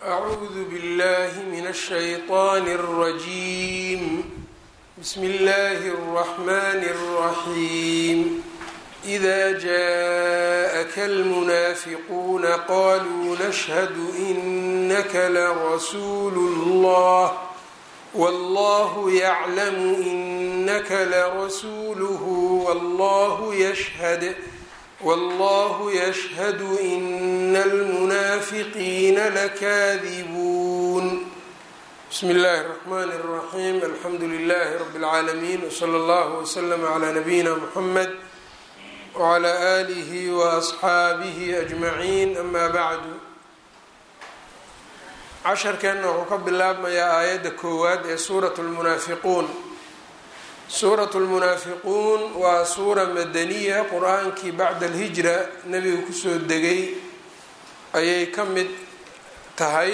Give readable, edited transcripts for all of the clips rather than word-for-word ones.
أعوذ بالله من الشيطان الرجيم. بسم الله الرحمن الرحيم. إذا جاءك المنافقون قالوا نشهد إنك لرسول الله والله يعلم إنك لرسوله والله يشهد إن المنافقين لكاذبون. بسم الله الرحمن الرحيم. الحمد لله رب العالمين، وصلى الله وسلم على نبينا محمد وعلى آله وأصحaabihi أجمعين. أما بعد، casharkeenna wuxuu ka bilaabmayaa aayadda koowaad ee suuratu lmunaafiquun. suuratu lmunaafiquun waa suura madaniya, qur-aankii bacda alhijra nebiga kusoo degay ayay ka mid tahay.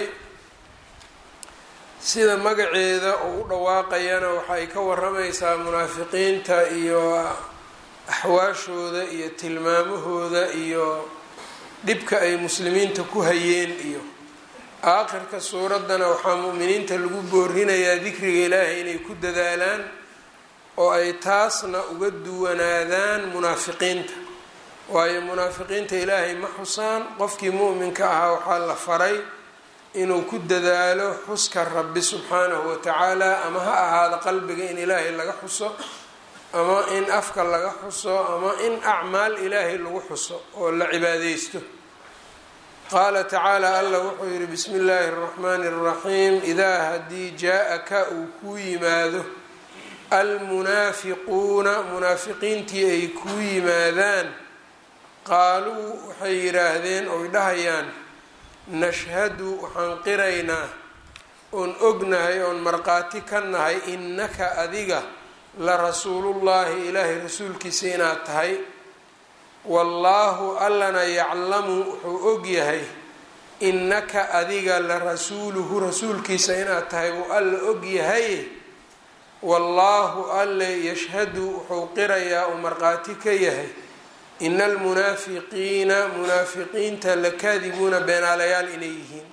sida magaceeda uu u dhawaaqayana waxay ka waramaysaa munaafiqiinta iyo axwaashooda iyo tilmaamahooda iyo dhibka ay muslimiinta ku hayeen. iyo aakhirka suuraddana waxaa mu'miniinta lagu boorinayaa dikriga ilaahay inay ku dadaalaan oo ay taasna uga duwanaadaan munaafiqiinta, waayo munaafiqiinta ilaahay ma xusaan. qofkii mu'minka ahaa waxaa la faray inuu ku dadaalo xuska rabbi subxaanahu watacaala, ama ha ahaado qalbiga in ilaahay laga xuso, ama in afka laga xuso, ama in acmaal ilaahay lagu xuso oo la cibaadeysto. qaala tacaala, alla wuxuu yihi bismi illaahi اraxmaani اraxiim. idaa haddii jaa-aka uu kuu yimaado almunaafiquuna, munaafiqiintii ay kuu yimaadaan, qaaluu waxay yidhaahdeen oy dhahayaan nashhadu waxaan qiraynaa oon ognahay oon markhaati ka nahay innaka adiga la rasuulullaahi, ilaahay rasuulkiisa inaad tahay. wallaahu allana yaclamu wuxuu og yahay innaka adiga la rasuuluhu, rasuulkiisa inaad tahay buu alla og yahay. wallaahu alle yashhadu wuxuu qirayaa uu markhaati ka yahay ina almunaafiqiina, munaafiqiinta lakaadibuuna beenaalayaal inay yihiin.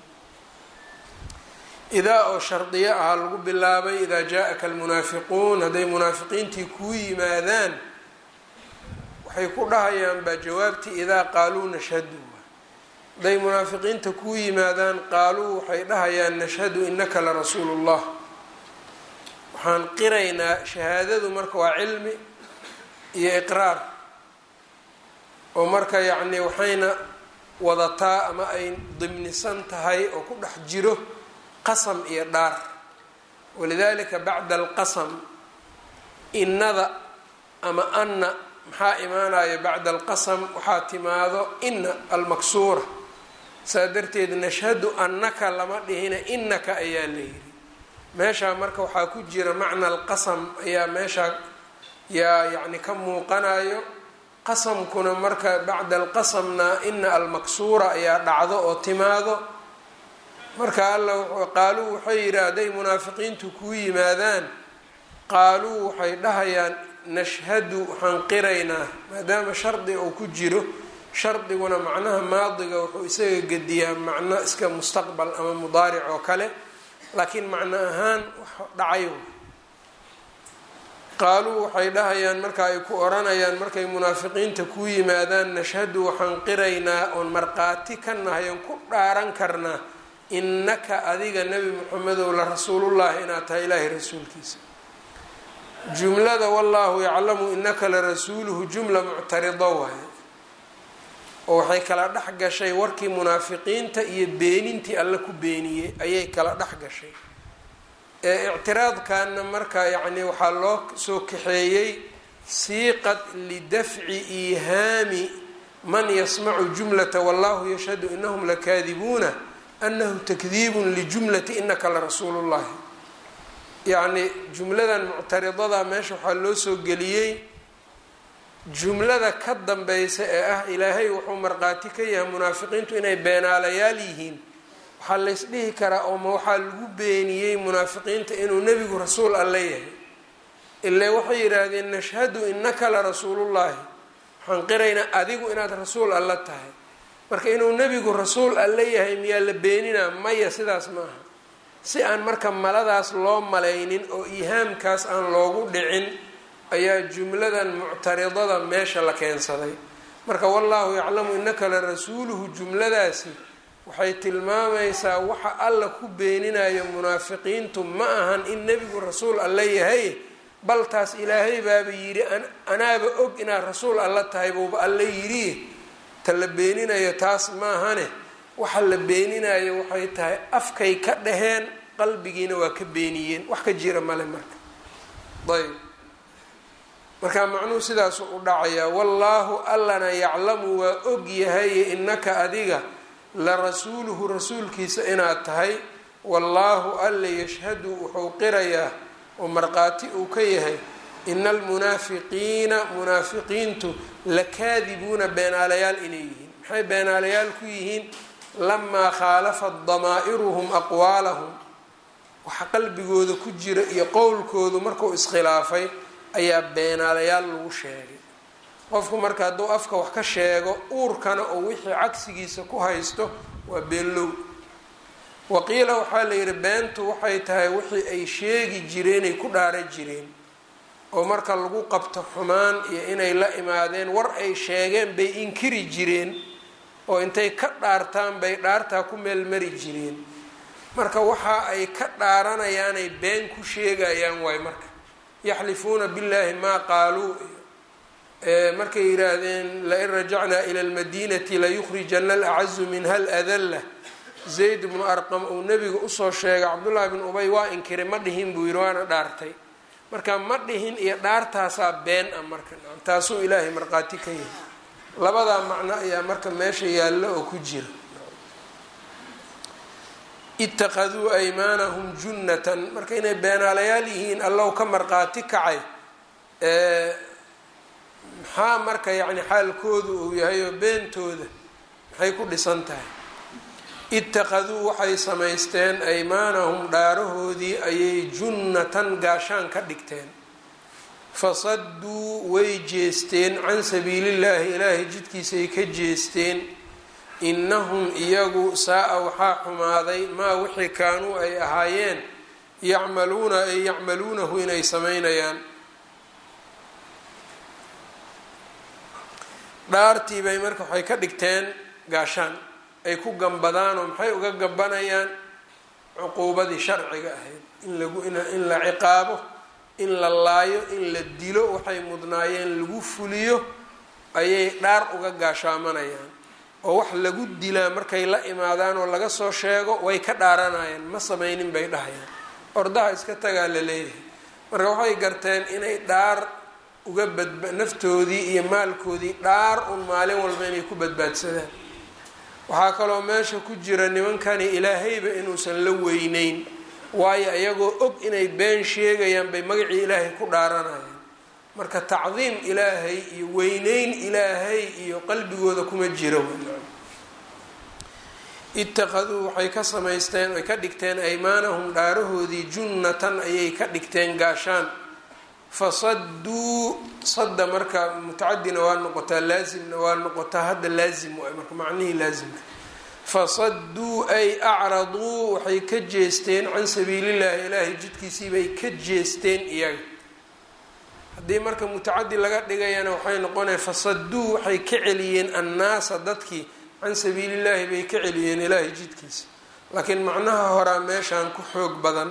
idaa oo shardiyo ahaa lagu bilaabay, idaa jaa-aka almunaafiquun, hadday munaafiqiintii kuu yimaadaan waxay ku dhahayaan baa jawaabtii idaa qaaluu nashhadu. hadday munaafiqiinta kuu yimaadaan qaaluu waxay dhahayaan nashhadu innaka la rasuulullah, waxaan qiraynaa. shahaadadu marka waa cilmi iyo iqraar, oo marka yacni waxayna wadataa ama ay dimnisan tahay oo ku dhex jiro qasam iyo dhaar. walidaalika bacda alqasam, innada ama anna maxaa imaanaya bacda alqasam, waxaa timaado ina almaksuura. saa darteed nashhadu annaka lama dhihina innaka ayaa la yidhi. meeshaa marka waxaa ku jira macna alqasam ayaa meeshaa yaa yacni ka muuqanayo. qasamkuna marka bacda alqasamna ina almaksuura ayaa dhacdo oo timaado. marka alla qaaluu waxay yidhi hadday munaafiqiintu kuu yimaadaan, qaaluu waxay dhahayaan nashhadu waxaan qiraynaa, maadaama shardi uu ku jiro. shardiguna macnaha maadiga wuxuu isaga gediyaa macno iska mustaqbal ama mudaaric oo kale, laakiin macno ahaan wax dhacay. qaaluu waxay dhahayaan marka ay ku oranayaan markay munaafiqiinta kuu yimaadaan, nashhadu waxaan qiraynaa oon markhaati ka nahay oon ku dhaaran karnaa innaka adiga nebi muxamedow la rasuulullahi inaad tahay ilaahay rasuulkiisa. jumlada wallaahu yaclamu innaka la rasuuluhu jumla muctarida waaye, oo waxay kala dhex gashay warkii munaafiqiinta iyo beenintii alle ku beeniyey ayay kala dhex gashay. ictiraadkanna marka yacni waxaa loo soo kaxeeyey siiqad lidafci iihaami man yasmacu jumlata wallahu yashhadu inahum lakaadibuuna annahu takdiibun lijumlati innaka la rasuulullahi. yacni jumladan muctaridada meesha waxaa loo soo geliyey jumlada ka dambaysa ee ah ilaahay wuxuu markhaati ka yahay munaafiqiintu inay beenaalayaal yihiin. waxaa laysdhihi karaa ooma waxaa lagu beeniyey munaafiqiinta inuu nebigu rasuul alle yahay. ilaa waxay yidhaahdeen nashhadu innaka la rasuulullaahi, waxaan qiraynaa adigu inaad rasuul alle tahay. marka inuu nebigu rasuul alle yahay miyaa la beeninaa? maya, sidaas ma aha. si aan marka maladaas loo malaynin oo ihaamkaas aan loogu dhicin ayaa jumladan muctaridada meesha la keensaday. marka wallaahu yaclamu innaka la rasuuluhu jumladaasi waxay tilmaamaysaa waxa alla ku beeninayo munaafiqiintu ma ahan in nebigu rasuul alle yahay, bal taas ilaahay baaba yidhi anaaba og inaad rasuul alla tahay buuba alla yidhi. ta la beeninayo taas maahane, waxa la beeninayo waxay tahay afkay ka dhaheen, qalbigiina waa ka beeniyeen, wax ka jira male marka. ayb marka macnuhu sidaasu u dhacayaa. wallaahu allana yaclamu waa og yahay innaka adiga la rasuuluhu rasuulkiisa inaad tahay. wallaahu alla yashhadu wuxuu qirayaa oo markhaati uu ka yahay ina almunaafiqiina munaafiqiintu lakaadibuuna beenaalayaal inay yihiin. maxay beenaalayaal ku yihiin? lamaa khaalafat damaa'iruhum aqwaalahum, waxa qalbigooda ku jira iyo qowlkoodu markuu iskhilaafay ayaa beenaalayaal lagu sheegay. qofku marka hadduu afka wax ka sheego uurkana oo wixii cagsigiisa ku haysto waa beenlow. waqiila waxaa la yidhi beentu waxay tahay wixii ay sheegi jireenay ku dhaara jireen, oo marka lagu qabto xumaan iyo inay la imaadeen war ay sheegeen bay inkiri jireen, oo intay ka dhaartaan bay dhaartaa ku meelmari jireen. marka waxa ay ka dhaaranayaanay been ku sheegayaan waay. marka yaxlifuuna billaahi maa qaaluu, markay yidhaahdeen lain rajacnaa ila almadiinati layukhrijana alacazu minha aladalla, zayd bnu arqam uu nebiga usoo sheegay cabdullaahi bn ubay waa inkiray, ma dhihin buu yidhi, waana dhaartay. marka ma dhihin iyo dhaartaasaa been ah. marka taasuu ilaahay markhaati ka yahay. labadaa macno ayaa marka meesha yaallo oo ku jira. ittakhaduu aymaanahum junnatan, marka inay beenaalayaal yihiin allow ka markhaati kacay. maxaa marka yacni xaalkoodu uu yahay oo beentooda maxay ku dhisan tahay? ittakhaduu waxay samaysteen aymaanahum dhaarahoodii ayay junnatan gaashaan ka dhigteen. fasadduu way jeesteen can sabiilillaahi ilaahay jidkiisay ka jeesteen. innahum iyagu saa-a waxaa xumaaday maa wixii kaanuu ay ahaayeen yacmaluuna ay yacmaluunahu inay samaynayaan. dhaartii bay marka waxay ka dhigteen gaashaan ay ku gambadaan, oo maxay uga gambanayaan? cuquubadii sharciga ahayd, in la ciqaabo, in la laayo, in la dilo, waxay mudnaayeen lagu fuliyo ayay dhaar uga gaashaamanayaan. oo wax lagu dilaa markay la imaadaan oo laga soo sheego way ka dhaaranayaan, ma samaynin bay dhahayaan, ordaha iska tagaa la leeyahay. marka waxay garteen inay dhaar uga naftoodii iyo maalkoodii dhaar un maalin walba inay ku badbaadsadaan. waxaa kaloo meesha ku jira nimankani ilaahayba inuusan la weyneyn, waayo iyagoo og inay been sheegayaan bay magacii ilaahay ku dhaaranayaan. marka tacdiim ilaahay iyo weyneyn ilaahay iyo qalbigooda kuma jiro. ittakhaduu waxay ka samaysteen ay ka dhigteen aymaanahum dhaarahoodii junnatan ayay ka dhigteen gaashaan. fasadduu, sadda marka mutacadina waa noqotaa, laasimna waa noqotaa. hadda laazim waay marka macnihii laazimka. fasadduu ay acraduu waxay ka jeesteen can sabiilillaahi ilaahay jidkiisii bay ka jeesteen iyaga. haddii marka mutacadi laga dhigayana waxay noqonaya fasadduu waxay ka celiyeen annaasa dadkii can sabiilillaahi bay ka celiyeen ilaahay jidkiisa. laakiin macnaha horaa meeshaan ku xoog badan.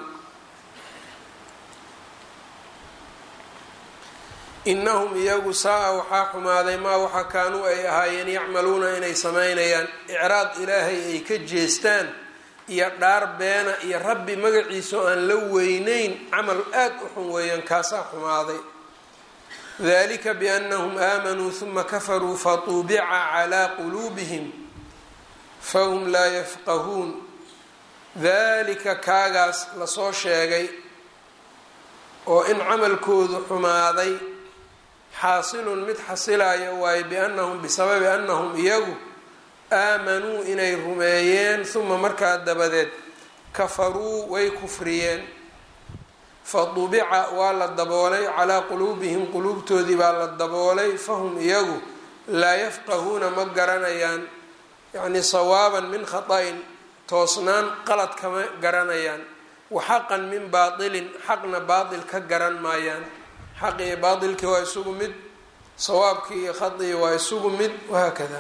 innahum iyagu saa-a waxaa xumaaday maa waxa kaanuu ay ahaayeen yacmaluuna inay samaynayaan. icraad ilaahay ay ka jeestaan iyo dhaar beena iyo rabbi magaciisa oo aan la weyneyn, camal aad u xun weeyaan, kaasaa xumaaday. dalika biannahum aamanuu huma kafaruu fatuubica calaa quluubihim fahum laa yafqahuun. dalika kaagaas lasoo sheegay oo in camalkoodu xumaaday xaasilun mid xasilaya waaye biannahum bisababi annahum iyagu aamanuu inay rumeeyeen huma markaa dabadeed kafaruu way kufriyeen. fadubica waa la daboolay calaa quluubihim quluubtoodii baa la daboolay fahum iyagu laa yafqahuuna ma garanayaan, yacni sawaaban min khata'in toosnaan qalad kama garanayaan, wa xaqan min baatilin xaqna baatil ka garan maayaan. xaqi iyo baatilkii waa isugu mid, sawaabkii iyo khadii waa isugu mid, wahaakada.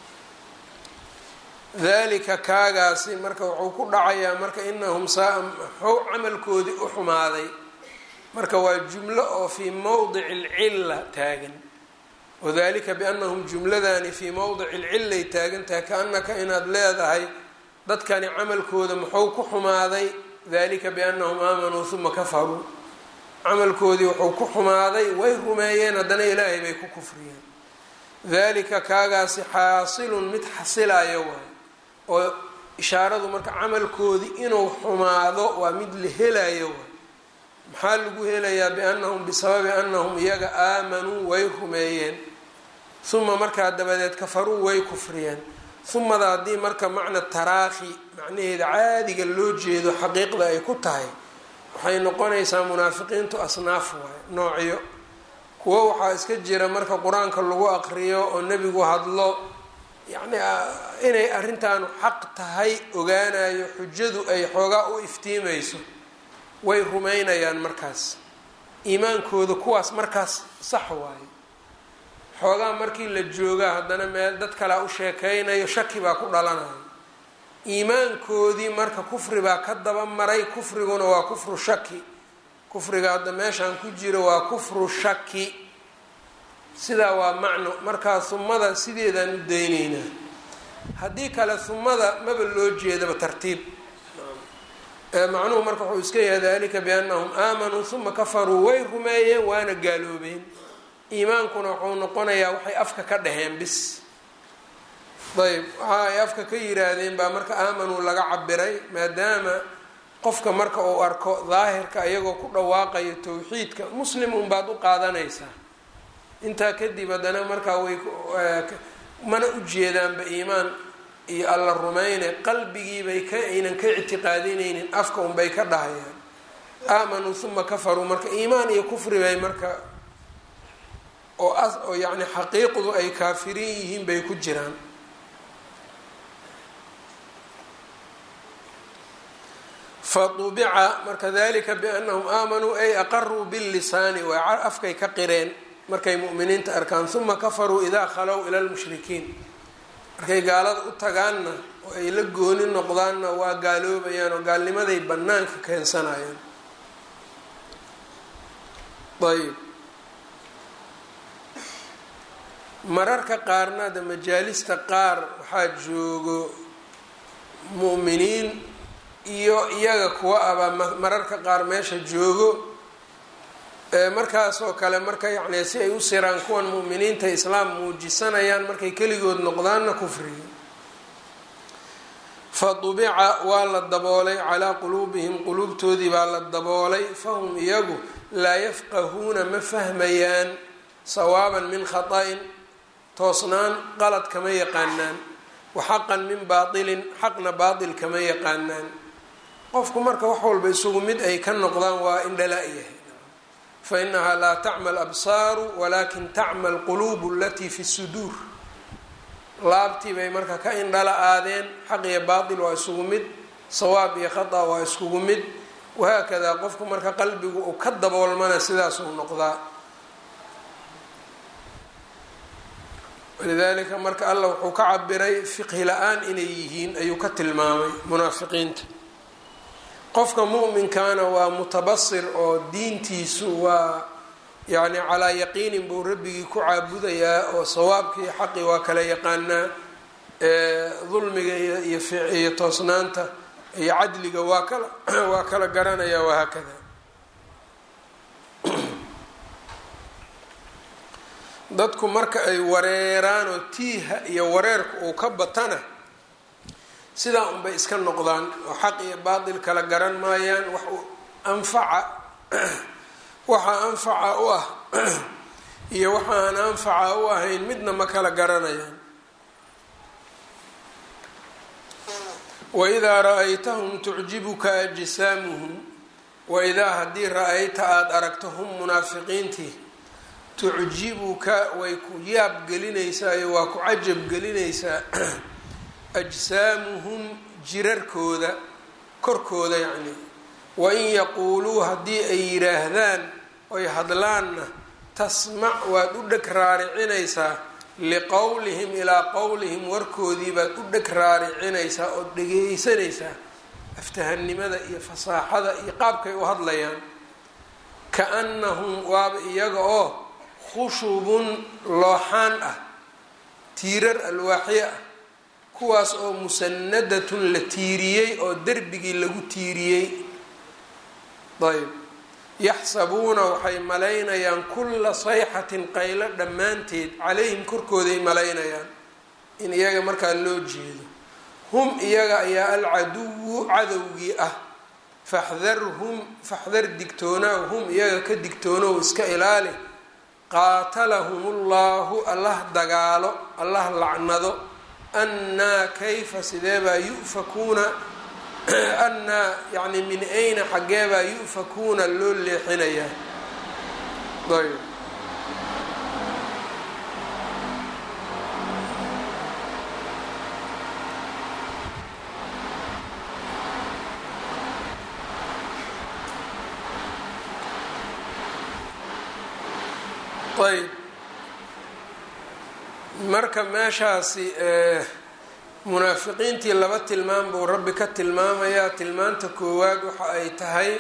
dalika kaagaasi marka wuxuu ku dhacayaa marka inahum saa maxuu camalkoodii u xumaaday, marka waa jumlo oo fii mowdici lcilla taagan. wadalika biannahum jumladani fii mowdici lcillay taagantahay, kaannaka inaad leedahay dadkani camalkooda muxuu ku xumaaday. dalika biannahum aamanuu huma kafaruu, camalkoodii wuxuu ku xumaaday, way rumeeyeen haddana ilaahay bay ku kufriyeen. dalika kaagaasi xaasilun mid xasilayo waay, oo ishaaradu marka camalkoodii inuu xumaado waa mid la helayo waay. maxaa lagu helayaa? biannahum bisababi annahum iyaga aamanuu way rumeeyeen, uma markaa dabadeed kafaruu way kufriyeen. umada haddii marka macna taraakhi macnaheeda caadiga loo jeedo xaqiiqda ay ku tahay, waxay noqonaysaa munaafiqiintu asnaaf waayo, noocyo. kuwo waxaa iska jira marka qur-aanka lagu aqriyo oo nebigu hadlo, yacni inay arrintaanu xaq tahay ogaanayo, xujadu ay xoogaa u iftiimayso, way rumaynayaan markaas. iimaankooda kuwaas markaas sax waayo. xoogaa markii la joogaa haddana meel dad kalea u sheekaynayo, shaki baa ku dhalanayo. iimaankoodii marka kufri baa ka daba maray, kufriguna waa kufru shaki. kufriga hadda meeshaan ku jiro waa kufru shaki, sidaa waa macno. markaa humada sideedaan u daynaynaa. haddii kale humada maba loo jeedaba tartiib. macnuhu marka wuxuu iska yahay dalika biannahum aamanuu huma kafaruu, way rumeeyeen waana gaaloobeen. iimaankuna wuxuu noqonayaa waxay afka ka dhaheen bis. ayb waxa ay afka ka yiraahdeen baa marka aamanuu laga cabiray, maadaama qofka marka uu arko daahirka iyagoo ku dhawaaqayo tawxiidka, muslim unbaad u qaadanaysaa. intaa kadib haddana markaa way mana u jeedaanba iimaan iyo alla rumeyne, qalbigiibay aynan ka ictiqaadinaynin, afka unbay ka dhahayaan. aamanuu huma kafaruu, marka iimaan iyo kufri bay marka oo yacni xaqiiqdu ay kaafiriin yihiin bay ku jiraan. faطubica marka dalika biannahum aamanuu ay aqaruu billisaani, waa afkay ka qireen markay mu'miniinta arkaan. huma kafaruu idaa khalow ila lmushrikiin, markay gaalada u tagaanna oo ay la gooni noqdaanna waa gaaloobayaan oo gaalnimaday bannaanka keensanayaan. ayb mararka qaarna de majaalista qaar waxaa joogo mu'miniin iyo iyaga kuwa abaa mararka qaar meesha joogo. markaasoo kale marka yacni si ay u siraan kuwan mu'miniinta islaam muujisanayaan, markay keligood noqdaanna kufriga. fadubica waa la daboolay calaa quluubihim, quluubtoodii baa la daboolay. fahum iyagu laa yafqahuuna ma fahmayaan sawaaban min khata'in, toosnaan qalad kama yaqaanaan, wa xaqan min baatilin xaqna baatil kama yaqaanaan. qofku marka wax walba isugu mid ay ka noqdaan waa indhala-yahay. fainahaa laa tacma alabsaaru walakin tacma alquluubu alatii fi suduur. laabtii bay marka ka indhala aadeen, xaq iyo baatil waa isugu mid, sawaab iyo khata waa iskugu mid, wahaakadaa qofku marka qalbigu uu ka daboolmana sidaasuu noqdaa. walidaalika marka allah wuxuu ka cabiray fiqhi la-aan inay yihiin ayuu ka tilmaamay munaafiqiinta. qofka mu'minkaana waa mutabasir oo diintiisu waa yacni calaa yaqiinin buu rabbigii ku caabudayaa, oo sawaabka iyo xaqi waa kala yaqaanaa, dulmiga iyo toosnaanta iyo cadliga waa kala garanaya, wahaakada. dadku marka ay wareeraan oo tiiha iyo wareerka uu ka batana sidaa unbay iska noqdaan, oo xaq iyo baatil kala garan maayaan. waxa anfaca u ah iyo waxa aan anfaca u ahayn midna ma kala garanayaan. waidaa ra-aytahum tucjibuka ajsaamuhum, waidaa haddii ra-ayta aada aragto hum munaafiqiintii, tucjibuka way ku yaab gelinaysaa iyo waa ku cajab gelinaysaa ajsaamuhum jirarkooda korkooda yacni wain yaquuluu haddii ay yidhaahdaan oy hadlaanna tasmac waad u dheg raaricinaysaa liqowlihim ilaa qowlihim warkoodii baad u dheg raaricinaysaa ood dhegeysanaysaa aftahannimada iyo fasaaxada iyo qaabkay u hadlayaan kaannahum waaba iyaga oo khushubun looxaan ah tiirar alwaaxyo ah kuwaas oo musanadatun la tiiriyey oo derbigii lagu tiiriyey ayb yaxsabuuna waxay malaynayaan kulla sayxatin qaylo dhammaanteed calayhim korkooday malaynayaan in iyaga markaa loo jeedo hum iyaga ayaa alcaduwu cadowgii ah faxdar digtoonaaw hum iyaga ka digtoonow iska ilaali qaatalahum ullahu allah dagaalo allah lacnado annaa kayfa sideebaa yu'fakuuna annaa yacni min ayna xaggeebaa yu'fakuuna loo leexinayaa ayb ayb marka meeshaasi munaafiqiintii laba tilmaam buu rabbi ka tilmaamayaa. tilmaanta koowaad waxa ay tahay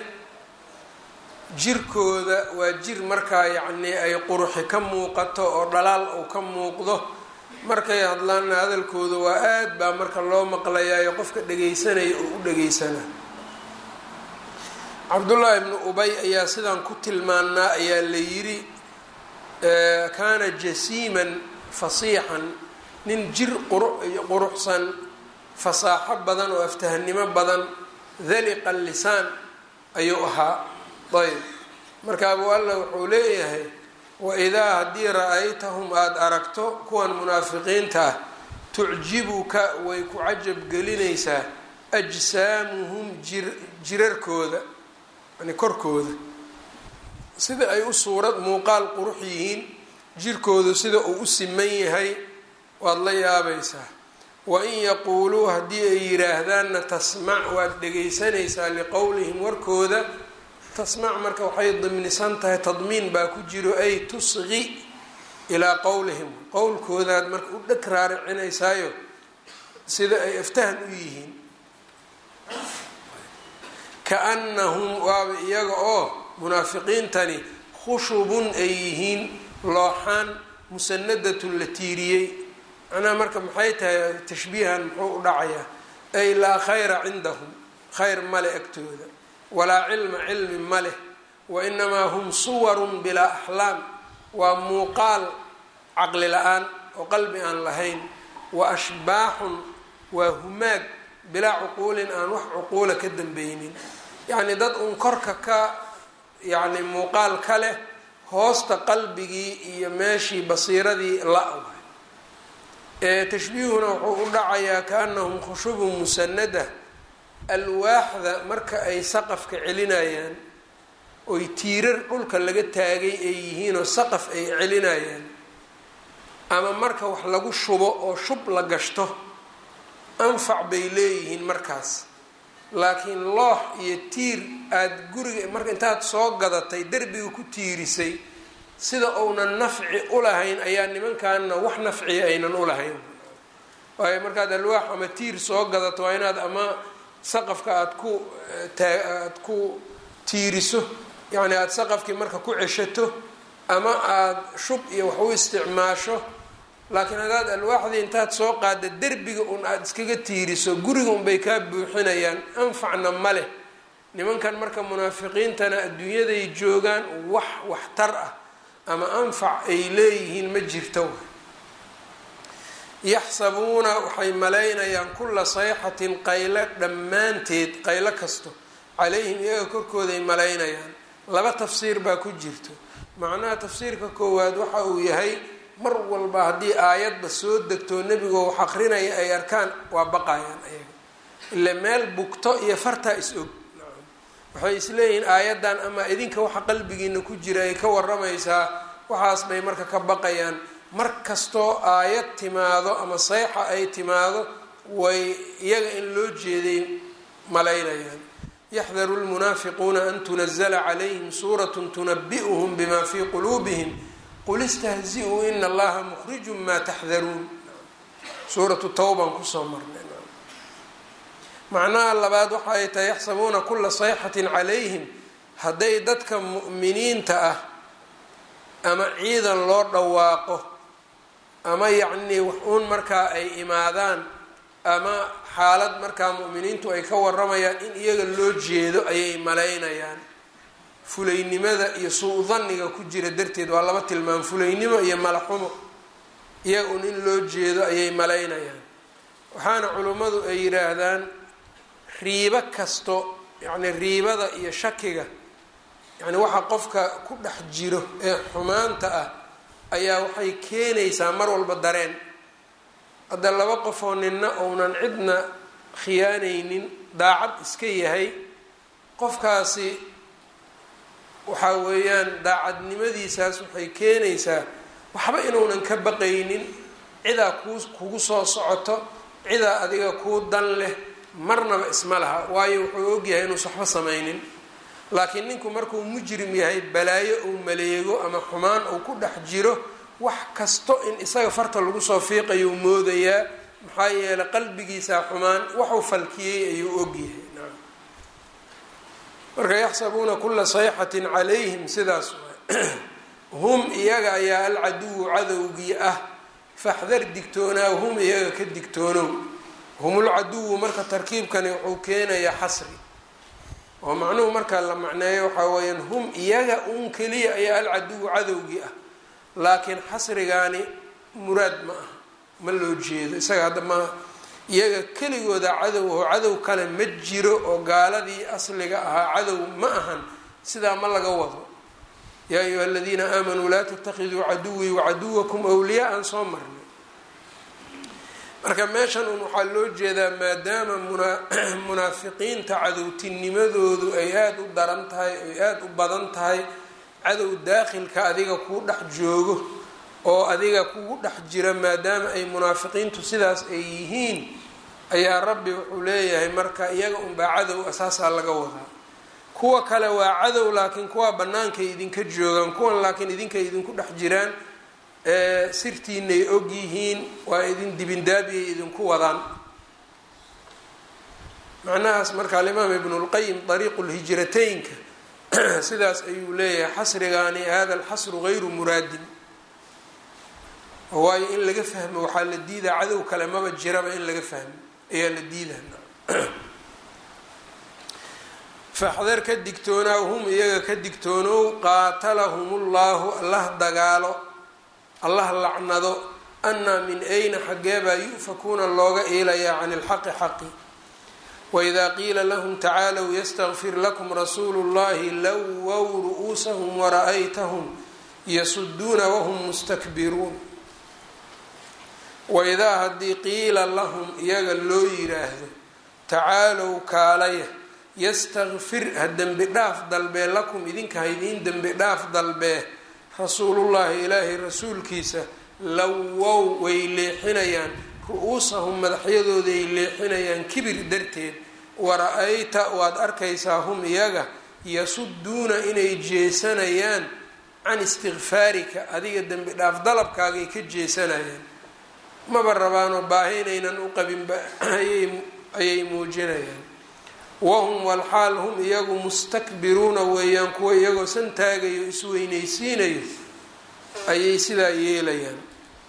jirkooda waa jir markaa yacnii ay quruxi ka muuqato oo dhalaal uu ka muuqdo, markay hadlaanna hadalkooda waa aad baa marka loo maqlayaayo qofka dhagaysanaya oo u dhagaysana. cabdullaahi ibnu ubay ayaa sidaan ku tilmaannaa ayaa la yidhi kaana jasiiman fasiixan, nin jir quruxsan fasaaxo badan oo aftahannimo badan, daliqa lisaan ayuu ahaa. ayb marka abu alla wuxuu leeyahay waidaa haddii ra-aytahum aada aragto kuwan munaafiqiinta ah tucjibuka way ku cajab gelinaysaa ajsaamuhum jirarkooda yani korkooda sida ay u suurad muuqaal qurux yihiin, jirkoodu sida uu u siman yahay waad la yaabaysaa. wain yaquuluu haddii ay yidhaahdaanna tasmac waad dhegaysanaysaa liqowlihim warkooda. tasmac marka waxay dimnisan tahay tadmiin baa ku jiro ay tusqi ilaa qowlihim, qowlkoodaad marka u dheg raaricinaysaayo sida ay aftahan u yihiin. kaannahum waaba iyaga oo munaafiqiintani khushubun ay yihiin looxaan musanadatun la tiiriyey. macnaha marka maxay tahay tashbiihan muxuu u dhacayaa ay laa khayra cindahum, khayr male agtooda, walaa cilma cilmi ma leh, wainamaa hum suwarun bilaa axlaam, waa muuqaal caqli la-aan oo qalbi aan lahayn, wa ashbaaxun waa humaag bilaa cuquulin aan wax cuquula ka dambeynin. yacni dad uun korka ka yacni muuqaal ka leh, hoosta qalbigii iyo meeshii basiiradii la-waay. tashbiihuna wuxuu u dhacayaa kaannahum khushubun musanada, alwaaxda marka ay saqafka celinayaan oy tiirar dhulka laga taagay ay yihiinoo saqaf ay celinayaan, ama marka wax lagu shubo oo shub la gashto anfac bay leeyihiin markaas. laakiin loox iyo tiir aada guriga marka intaad soo gadatay derbiga ku tiirisay sida uunan nafci ulahayn ayaa nimankaana wax nafciya aynan ulahayn. waayo markaad alwaax ama tiir soo gadato waa inaad ama saqafka aada ku tiiriso, yacni aada saqafkii marka ku ceshato ama aada shub iyo wax u isticmaasho. laakiin haddaad alwaaxdii intaad soo qaada derbiga un aada iskaga tiiriso guriga unbay kaa buuxinayaan, anfacna ma leh. nimankan marka munaafiqiintana adduunyaday joogaan wax tar ah ama anfac ay leeyihiin ma jirto. yaxsabuuna waxay malaynayaan kulla sayxatin qaylo dhammaanteed, qaylo kasto calayhim iyaga korkooday malaynayaan. laba tafsiir baa ku jirto. macnaha tafsiirka koowaad waxa uu yahay mar walba haddii aayadba soo degtoo nebigoo wax aqrinaya ay arkaan waa baqayaan ayaga, ila meel bugto iyo fartaa is-og. waxay isleeyihiin aayaddan ama idinka waxa qalbigiina ku jira ay ka waramaysaa, waxaas bay marka ka baqayaan. mar kastoo aayad timaado ama sayxa ay timaado way iyaga in loo jeeday malaynayaan. yaxdaru lmunaafiquuna an tunazla calayhim suurat tunabi'uhum bima fii quluubihim qul istahzi'uu ina allaha mukhrijun maa taxdaruun. suuratu tawbaan kusoo marnay. macnaha labaad waxa ay tahay yaxsabuuna kula sayxatin calayhim, hadday dadka mu'miniinta ah ama ciidan loo dhawaaqo ama yacnii wax uun markaa ay imaadaan ama xaalad markaa mu'miniintu ay ka waramayaan in iyaga loo jeedo ayay malaynayaan. fulaynimada iyo suu danniga ku jira darteed waa laba tilmaam, fulaynimo iyo malaxumo. iyaga un in loo jeedo ayay malaynayaan. waxaana culimmadu ay yidhaahdaan riibo kasto, yacni riibada iyo shakiga, yacni waxa qofka ku dhex jiro ee xumaanta ah ayaa waxay keenaysaa mar walba dareen. hadda laba qofoo ninna ounan cidna khiyaanaynin, daacad iska yahay, qofkaasi waxaa weeyaan daacadnimadiisaas waxay keenaysaa waxba inuunan ka baqaynin. cidaa kugu soo socoto, cidaa adiga kuu dan leh, marnaba isma laha, waayo wuxuu ogyahay inuusan waxba samaynin. laakiin ninku markuu mujrim yahay, balaayo uu maleego ama xumaan uu ku dhex jiro, wax kasto in isaga farta lagu soo fiiqayuu moodayaa. maxaa yeelay qalbigiisa xumaan waxuu falkiyey ayuu ogyahay. marka yaxsabuuna kula sayxatin calayhim, sidaas hum iyaga ayaa alcaduwu cadowgii ah, faxdar digtoonaa hum iyaga ka digtoonow. humulcaduwu marka tarkiibkani wuxuu keenayaa xasri, oo macnuhu markaa la macneeyo waxaa weyaan hum iyaga un keliya ayaa alcaduwu cadowgii ah, laakiin xasrigaani muraad ma aha, ma loo jeedo. isaga hadda ma iyaga keligooda cadow oo cadow kale ma jiro oo gaaladii asliga ahaa cadow ma ahan, sidaa ma laga wado. yaa ayuha aladiina aamanuu laa tatakiduu caduwii wacaduwakum awliyaa aan soo marnay. marka meeshan un waxaa loo jeedaa maadaama munaafiqiinta cadowtinimadoodu ay aada u daran tahay, ay aada u badan tahay, cadow daakhilka adiga kuu dhex joogo oo adiga kugu dhex jira, maadaama ay munaafiqiintu sidaas ay yihiin, ayaa rabbi wuxuu leeyahay marka iyaga unbaa cadow asaasaa laga wadaa. kuwa kale waa cadow, laakiin kuwaa bannaankay idinka joogaan, kuwan laakiin idinkay idinku dhex jiraan, sirtiinay og yihiin, waa idin dibindaabiyay idinku wadaan. macnahaas marka alimaam ibnulqayim dariiqu lhijrateynka sidaas ayuu leeyahay. xasrigaani hada alxasru gayru muraadin, waayo in laga fahmo waxaa la diidaa, cadow kale maba jiraba in laga fahmo ayaa la diidaa. faxdar ka digtoonaa hum iyaga ka digtoonow, qaatalahum ullahu allah dagaalo, allah lacnado, annaa min ayna xaggeebaa yu'fakuuna looga iilayaa can ilxaqi xaqi. waidaa qiila lahum tacaalow yastakfir lakum rasuulu llahi lowow ru'uusahum wara'aytahum yasuduuna wahum mustakbiruun. waidaa haddii qiila lahum iyaga loo yiraahdo tacaalow kaalaya, yastakfir ha dembi dhaaf dalbee, lakum idinka ha idiin dembi dhaaf dalbee, rasuulullahi ilaahay rasuulkiisa, lowow way leexinayaan ru-uusahum madaxyadooday leexinayaan kibir darteed. wara-ayta waad arkaysaa hum iyaga yasuduuna inay jeesanayaan can istikfaarika, adiga dembi dhaaf dalabkaagay ka jeesanayaan, maba rabaanoo baahi inaynan u qabinba ayay muujinayaan. wahum walxaal hum iyagu mustakbiruuna weeyaan, kuwa iyagoo santaagayo isweynaysiinayo ayay sidaa yeelayaan.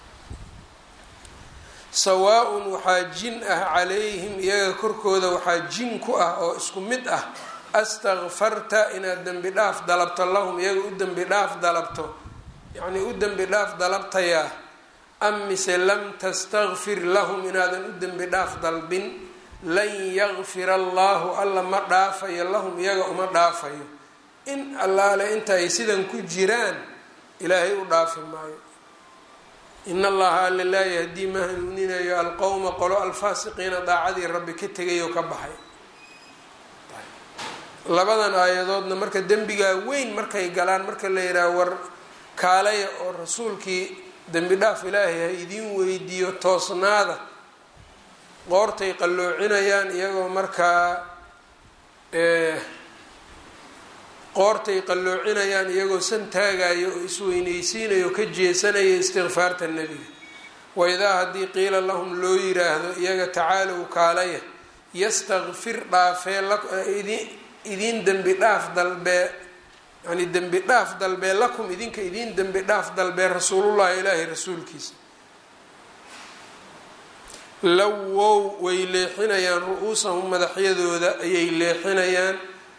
sawaa-un waxaa jin ah calayhim iyaga korkooda waxaa jin ku ah oo isku mid ah, astakfarta inaad dembi dhaaf dalabto lahum iyaga u dembi dhaaf dalabto, yacnii u dembi dhaaf dalabtayaa, am mise lam tastakfir lahum inaadan u dembi dhaaf dalbin, lan yakfira allaahu alla ma dhaafayo lahum iyaga uma dhaafayo. in allaale inta ay sidan ku jiraan ilaahay u dhaafi maayo. in allaha alla laa yahdii ma hanuuninayo alqowma qolo alfaasiqiina daacadii rabbi ka tegay oo ka baxay. labadan aayadoodna marka dembigaa weyn markay galaan, marka la yidhaaha war kaalaya oo rasuulkii dembi dhaaf ilaahay ha idiin weydiiyo toosnaada, qoortay qalloocinayaan iyagoo markaa qoortay qalloocinayaan iyagoo san taagayo oo isweynaysiinayo o ka jeesanaya istikfaarta nebiga. waidaa haddii qiila lahum loo yiraahdo iyaga tacaalow kaalaya yastakfir dhaafee idin dembi dhaaf dalbee yani dembi dhaaf dalbee lakum idinka idin dembi dhaaf dalbee rasuulullahi ilaahi rasuulkiisa, lawow way leexinayaan ru-uusahum madaxyadooda ayay leexinayaan.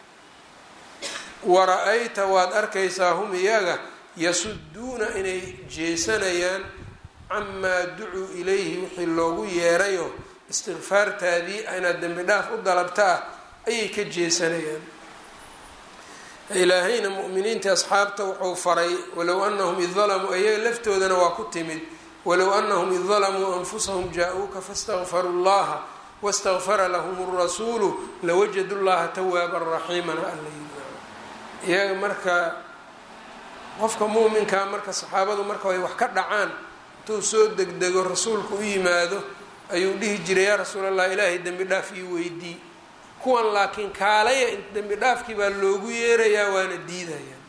wara-ayta waad arkaysaa hum iyaga yasuduuna inay jeesanayaan camaa ducuu ilayhi wixii loogu yeerayo istikfaartaadii inaad dembi dhaaf u dalabta ah ayay ka jeesanayaan. ilaahayna mu'miniinta asxaabta wuxuu faray walow anahum id dalamuu ayaga laftoodana waa ku timid walow anahum id dalamuu anfusahum jaa-uuka fastakfaruu llaha wastakfara lahum rasuulu lawajadu llaha tawaaban raxiiman iyaga marka qofka muuminkaa marka saxaabadu marka ay wax ka dhacaan intuu soo degdego rasuulku u yimaado ayuu dhihi jiray yaa rasuul allah ilaahay dembi dhaaf ii weydii. kuwan laakiin kaalaya dembi dhaafkii baa loogu yeerayaa waana diidayaan.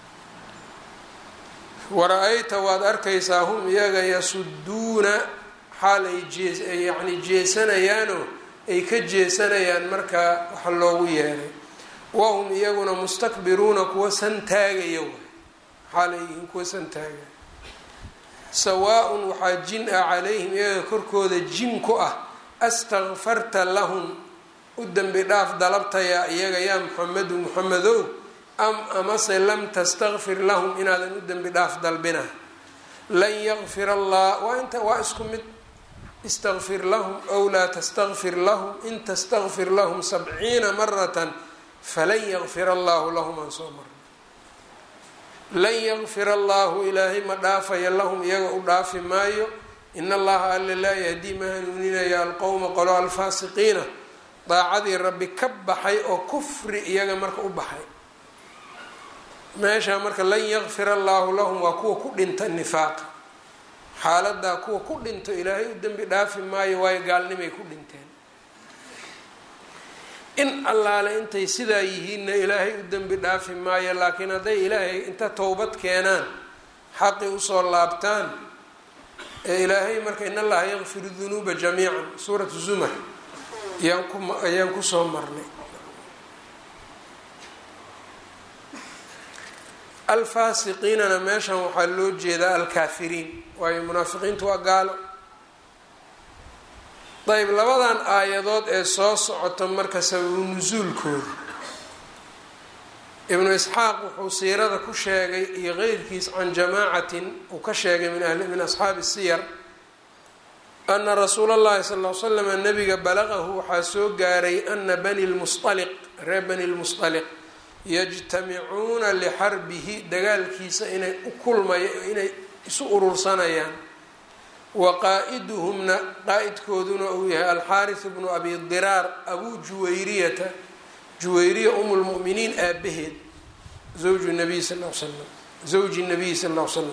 wara-ayta waad arkaysaa hum iyaga yasuduuna xaal ay yani jeesanayaanoo ay ka jeesanayaan markaa waxa loogu yeeray. wahum iyaguna mustakbiruuna kuwa santaagaya waay xaal ay yihiin kuwa santaagaya. sawaa-un waxaa jin ah calayhim iyaga korkooda jin ku ah astakfarta lahum u dembi dhaaf dalabtayaa iyaga yaa muxamedu muxamedow am amase lam tastakfir lahum inaadan u dembi dhaaf dalbina. lan yakfir allah waa isku mid istakfir lahum ow laa tastakfir lahum in tastakfir lahum 70 maratan falan yakfir allahu lahum aan soo marna. lan yakfir allahu ilaahay ma dhaafaya lahum iyaga u dhaafi maayo. in allaha alla laa yahdii ma hanuuninaya alqowma qolo alfaasiqiina daacadii rabbi ka baxay oo kufri iyaga marka u baxay. meeshaa marka lan yakfir allahu lahum waa kuwa ku dhinta nifaaqa. xaaladaa kuwa ku dhinto ilaahay u dembi dhaafi maayo waayo gaalnimay ku dhinteen. in allaale intay sidaa yihiinna ilaahay u dembi dhaafi maayo, laakiin hadday ilaahay inta towbad keenaan xaqi usoo laabtaan ee ilaahay marka in allaha yakfiru dunuuba jamiican suuratu zumar ayaan kusoo marnay. alfaasiqiinana meeshan waxaa loo jeedaa alkaafiriin waayo munaafiqiintu waa gaalo. ayb labadan aayadood ee soo socoto marka sababu nusuulkooda ibnu isxaaq wuxuu siirada ku sheegay iyo qeyrkiis can jamaacatin uu ka sheegay min asxaabi siyar ana rasuula اllahi sal l slama nabiga balaqahu waxaa soo gaaray ana bani lmusطaliq reer bani lmusطaliq yajtamicuuna lixarbihi dagaalkiisa inay u kulmayo inay isu urursanayaan. wa qaa-iduhumna qaa-idkooduna uu yahay alxaaris bnu abi diraar abuu juwayriyata juwayriya lmuminiin aabaheed zawji nabiy sal l slam.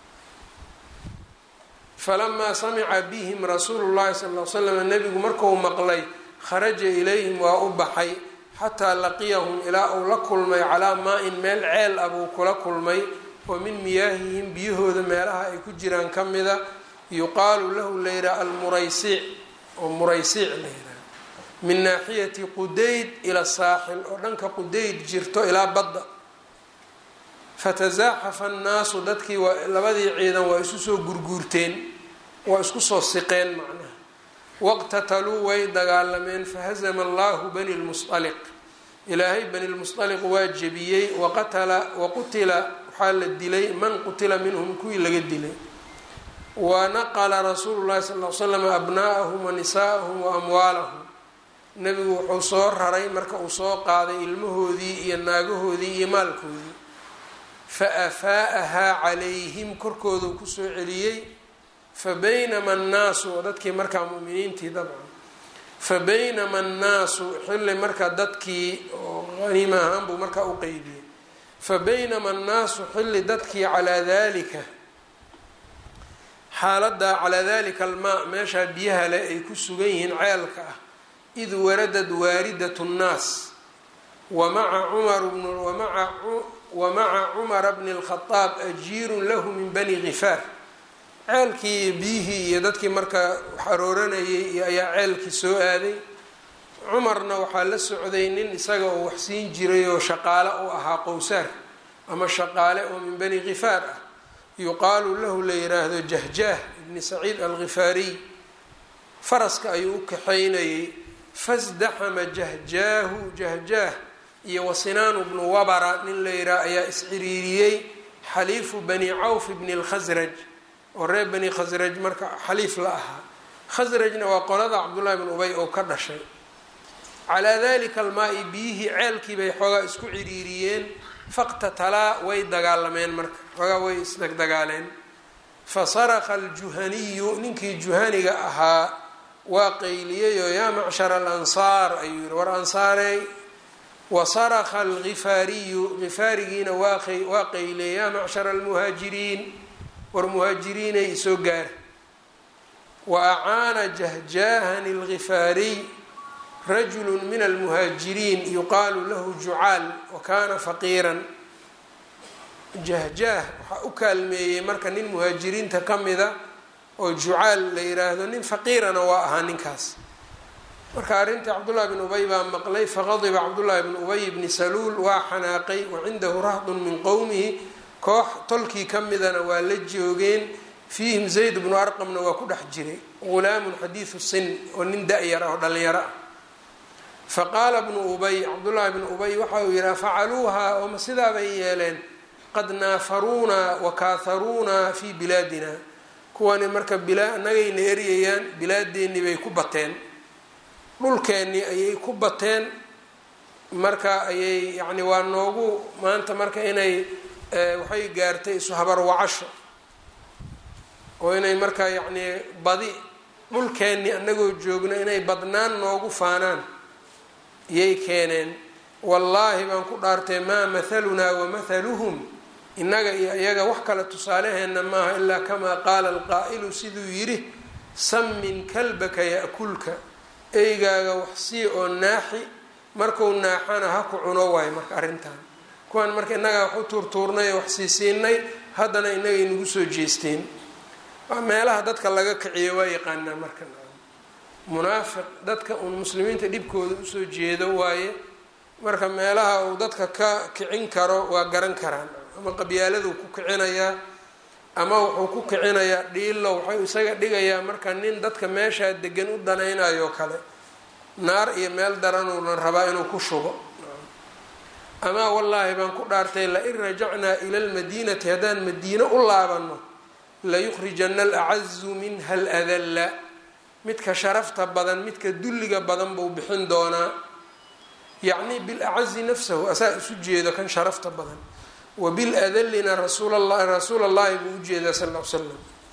falamaa samica bihim rasuulu llahi sal l slam nabigu markuu maqlay kharaja ilayhim waa u baxay xataa laqiyahum ilaa uu la kulmay calaa maa-in meel ceel ah buu kula kulmay oo min miyaahihim biyahooda meelaha ay ku jiraan ka mida yuqaalu lahu layidhaha almuraysiic oo muraysiic la yidhaha min naaxiyati qudayd ila saaxil oo dhanka qudayd jirto ilaa badda. fatasaaxafa annaasu dadkii labadii ciidan waa isu soo gurguurteen waa isku soo siqeen macnaha. waqtataluu way dagaalameen fahazama allahu bani lmusطaliq ilaahay bani lmusطaliq waa jebiyey. waqutila waxaa la dilay man qutila minhum kuwii laga dilay. wanaqla rasuulu llahi sal l slam abnaa'ahum wanisaa'ahum waamwaalahum nebigu wuxuu soo raray marka uu soo qaaday ilmahoodii iyo naagahoodii iyo maalkoodii. faafaahaa calayhim korkooduu kusoo celiyey. fabaynama annaasu dadkii markaa muminiintii dabcan fabaynama annaasu xilli markaa dadkii oo haniima ahaan buu markaa u qeybiyey. fabaynama annaasu xilli dadkii calaa dalika xaaladaa calaa dalika almaa meeshaa biyaha leh ay ku sugan yihiin ceelka ah id waradad waaridat nnaas wamaca cumara bni اlkhadaab ajiirun lahu min bani gifaar. ceelkii biyihii iyo dadkii marka wax arooranayay ayaa ceelkii soo aaday. cumarna waxaa la socday nin isaga oo wax siin jiray oo shaqaale u ahaa qowsaar ama shaqaale oo min bani gifaar ah, yuqaalu lahu la yiraahdo jahjaah ibni saciid algifaariy. faraska ayuu u kaxaynayay. fasdaxama jahjaahu jahjaah iyo wasinaanu bnu wabara nin la yiraah ayaa isciriiriyey xaliifu bani cawf bni اlkhasraj oo reer bani khasraj marka xaliif la ahaa. khasrajna waa qolada cabdullahi bn ubay oo ka dhashay. calaa dalika almaa-i biyihii ceelkii bay xoogaa isku ciriiriyeen. faqtatalaa way dagaalameen marka xoogaa way isdagdagaaleen. fasarqa aljuhaniyu ninkii juhaniga ahaa waa qayliyayoo yaa macshara alansaar ayuu yihi war ansaarey. wasarqa algifaariyu gifaarigiina waa qayliyay yaa macshara almuhaajiriin war muhaajiriinay isoo gaara. wa acaana jahjaahan algifaariy rajulu min almuhaajiriin yuqaalu lahu jucaal wa kaana faqiiran. jahjaah waxaa u kaalmeeyey marka nin muhaajiriinta ka mida oo jucaal la yiraahdo, nin faqiirana waa ahaa ninkaas. marka arrintii cabdullahi bn ubay baa maqlay. faqadiba cabdullahi bn ubay bni saluul waa xanaaqay. wacindahu rahdun min qowmihi koox tolkii ka midana waa la joogeen. fiihim zayd bnu arqamna waa ku dhex jiray. ghulaamun xadiidu sin oo nin da-yar ah oo dhallinyaro ah. faqaala bnu ubay cabdullaahi bnu ubay waxa uu yihaa facaluuhaa ooma sidaa bay yeeleen. qad naafaruuna wakaaharuuna fii bilaadina. kuwani marka annagayna eryayaan, bilaadeenni bay ku bateen, dhulkeennii ayay ku bateen. marka ayay yani waa noogu maanta marka inay waxay gaartay isu habarwacasho oo inay marka yacni badi dhulkeennii annagoo joogno inay badnaan noogu faanaan iyay keeneen. wallaahi baan ku dhaartay maa mathalunaa wamathaluhum innaga iyo iyaga wax kale tusaaleheenna maaha ilaa kamaa qaala alqaa'ilu siduu yidhi sammin kalbaka ya'kulka eygaaga wax sii oo naaxi marku naaxana ha ku cuno waayo. marka arrintan kuwaan marka innagaa wax u tuurtuurnay oo wax siisiinay haddana innagay nagu soo jeesteen. waa meelaha dadka laga kiciyo waa yaqaanaa marka munaafiq dadka uun muslimiinta dhibkooda usoo jeedo waaye. marka meelaha uu dadka ka kicin karo waa garan karaan. ama qabyaaladuu ku kicinayaa ama wuxuu ku kicinayaa dhiilo. waxay isaga dhigayaa marka nin dadka meeshaa degan u danaynayo kale. naar iyo meel daranuuna rabaa inuu ku shubo. amaa wallaahi baan ku dhaartay lain rajacnaa ila lmadiinati haddaan madiino u laabano layukhrijana alacazu minha aladalla. midka sharafta badan midka dulliga badan buu bixin doonaa. yacni bilacazi nafsahu asaa isu jeedo kan sharafta badan. wabiladallina rasuul allahi buu ujeedaa sal l slam.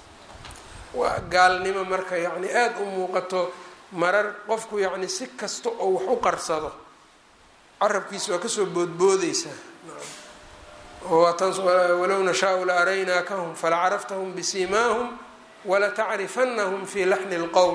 waa gaalnimo marka yani aada u muuqato. marar qofku yacni si kasta oo wax u qarsado carabkiisa waa kasoo boodboodeysaa. walow nashaau la araynaakahum falacaraftahum bisiimaahum walatacrifanahum fi laxni اlqowl.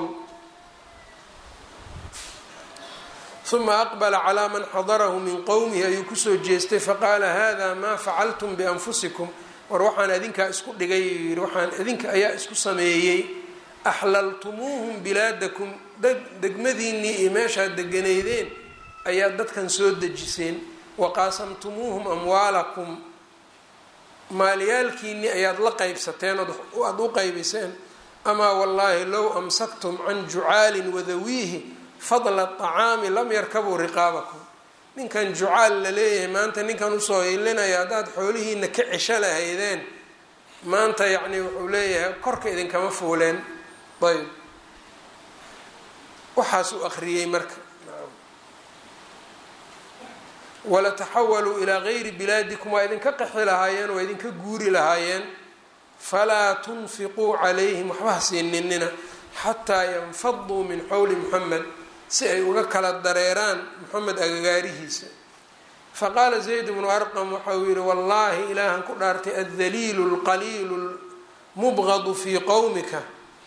uma aqbala calaa man xadarahu min qowmihi ayuu kusoo jeestay faqaala hada maa facaltum bianfusikum war waxaan idinkaa isku dhigay yii waxaan idinka ayaa isku sameeyey. axlaltumuuhum bilaadakum degmadiinnii iyo meeshaad deganaydeen ayaad dadkan soo dejiseen. waqaasamtumuuhum amwaalakum maalyaalkiinnii ayaad la qaybsateen oad u qaybiseen. amaa wallaahi low amsaktum can jucaalin wadawiihi fadla aطacaami lam yarkabuu riqaabakum. ninkan jucaal la leeyahay maanta ninkan usoo hilinaya haddaad xoolihiina ka cesho lahaydeen maanta yacni wuxuu leeyahay korka idinkama fuuleen. ayb waxaasuu akhriyey marka. walataxawaluu ilaa gayri bilaadikum waa idinka qaxi lahaayeen waa idinka guuri lahaayeen. falaa tunfiquu calayhim waxba ha siininina xataa yanfaduu min xowli muxamed si ay uga kala dareeraan moxamed agagaarihiisa. faqaala zayd bnu arqam waxa uu yihi wallaahi ilaahan ku dhaartay addaliilu lqaliilu mubqadu fii qowmika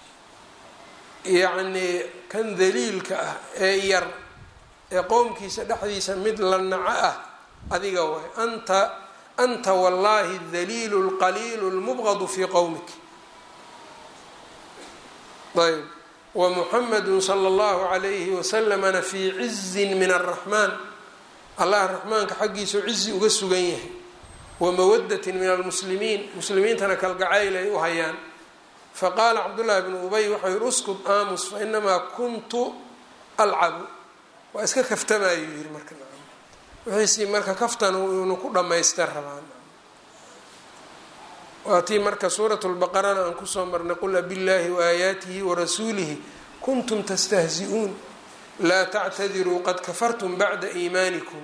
yacnii kan daliilka ah ee yar ee qowmkiisa dhexdiisa mid la naco ah adiga waay anta wallaahi daliilu lqaliilu lmubqadu fii qowmik. ayb wamuxamadu sala allahu calayhi wasalamana fii cizin min araxmaan, allah raxmaanka xaggiisao cizi uga sugan yahay, wamawadatin min almuslimiin, muslimiintana kalgacayl ay u hayaan. faqaala cabdullaahi bnu ubay waxau yihi uskud aamus fainamaa kuntu alcabu, waa iska kaftamayuu yihi marka wixiisii marka kaftan inu ku dhammaysta rabaan. waa tii marka suurat lbaqarana aan kusoo marnay qul abillaahi waaaayaatihi warasuulihi kuntum tastahzi-uun laa tactadiruu qad kafartum bacda iimaanikum.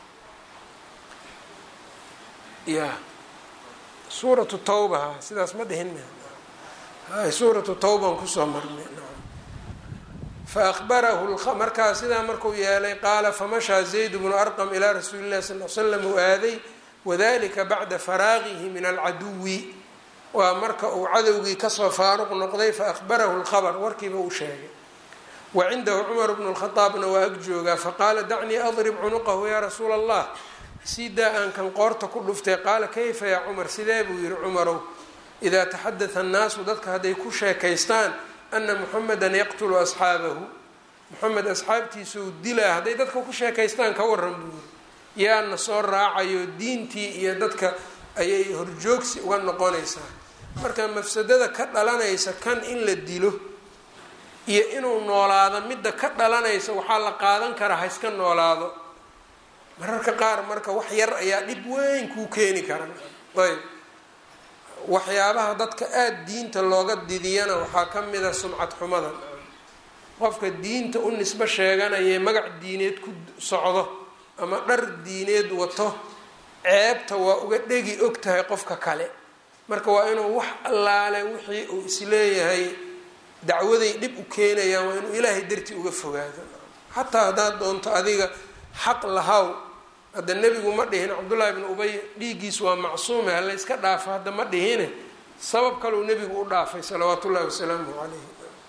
ya suuratu tawba sidaas ma dhihin suuratu tawbaan kusoo marnay. faahbarahu markaa sidaa markuu yeelay qaala famashaa zayd bnu arqam ilaa rasuuli llahi sal l slam uu aaday, wadalika bacda faraaqihi min alcaduwi, waa marka uu cadowgii kasoo faaruq noqday. faahbarahu lkhabr, warkiiba uu sheegay. wa cindahu cumar bnu lkhaaabna waa ag joogaa. faqaala dacnii adrib cunuqahu yaa rasuula allah, sii daa aan kan qoorta ku dhuftay. qaala kayfa yaa cumar, sidee buu yihi cumarow, idaa taxadatha annaasu dadka hadday ku sheekaystaan ana muxamedan yaqtulu asxaabahu, muxamed asxaabtiisuu dilaa hadday dadka ku sheekaystaan ka waran buu yiri, yaana soo raacayo diintii iyo dadka ayay horjoogsi uga noqonaysaa. marka mafsadada ka dhalanaysa kan in la dilo iyo inuu noolaado midda ka dhalanaysa waxaa la qaadan karaa ha iska noolaado. mararka qaar marka wax yar ayaa dhib weyn kuu keeni kara. ayb waxyaabaha dadka aada diinta looga didiyana waxaa ka mid a sumcad xumada. qofka diinta u nisbo sheeganaya magac diineed ku socdo ama dhar diineed wato, ceebta waa uga dhegi og tahay qofka kale. marka waa inuu wax allaale wixii uu isleeyahay dacwaday dhib u keenayaan waa inuu ilaahay dartii uga fogaado. xataa haddaad doonto adiga xaq lahaw, hadda nebigu ma dhihin cabdullaahi bnu ubay dhiiggiis waa macsuume hala iska dhaafo, hadda ma dhihine sabab kaleu nebigu u dhaafay salawaatu ullahi wasalaamuhu calayhi.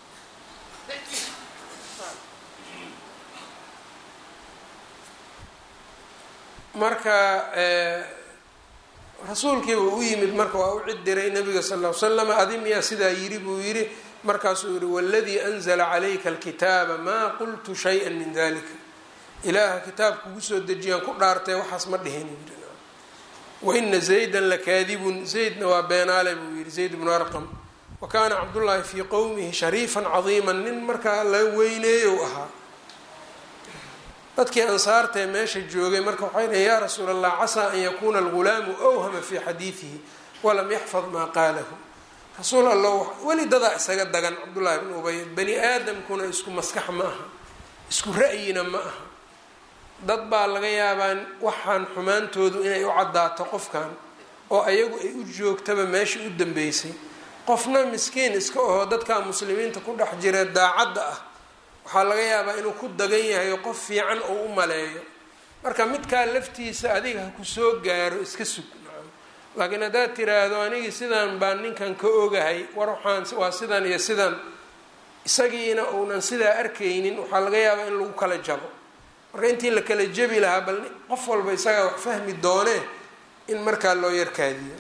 marka rasuulkiiba u yimid marka waa u cidiray nabiga sal l slam, adi miyaa sidaa yiri buu yihi. markaasuu yihi waladii anzla calayka alkitaaba maa qultu shaya min dalika, ilaaha kitaab kugu soo dejiyaan ku dhaartay waxaas ma dhihin yiri. waina zaydan lakaadibun, zaydna waa beenaale buu yihi, zayd bnu arqam. wa kaana cabdullaahi fii qowmihi shariifan cadiiman, nin markaa la weyneeyo ahaa. dadkii ansaartae meesha joogay marka waxay dhaheen yaa rasuul allah casaa an yakuuna algulaamu awhama fii xadiidihi walam yaxfad maa qaalahu. rasuul allah weli dadaa isaga dagan cabdullaahi bnu ubay, bani aadamkuna isku maskax ma aha, isku ra'yina ma aha. dad baa laga yaabaa waxaan xumaantoodu inay u caddaato qofkan oo ayagu ay u joogtaba meesha u dambeysay. qofna miskiin iska ahoo dadka muslimiinta ku dhex jira daacadda ah waxaa laga yaabaa inuu ku dagan yahay oo qof fiican uu u maleeyo. marka midkaa laftiisa adiga ha ku soo gaaro iska sug. laakiin haddaad tiraahdo anigii sidaan baan ninkan ka ogahay, war waxaan waa sidan iyo sidan, isagiina uunan sidaa arkaynin, waxaa laga yaabaa in lagu kala jabo. marka intii la kala jabi lahaa bal qof walba isagaa wax fahmi doonee in markaa loo yarkaadiyo.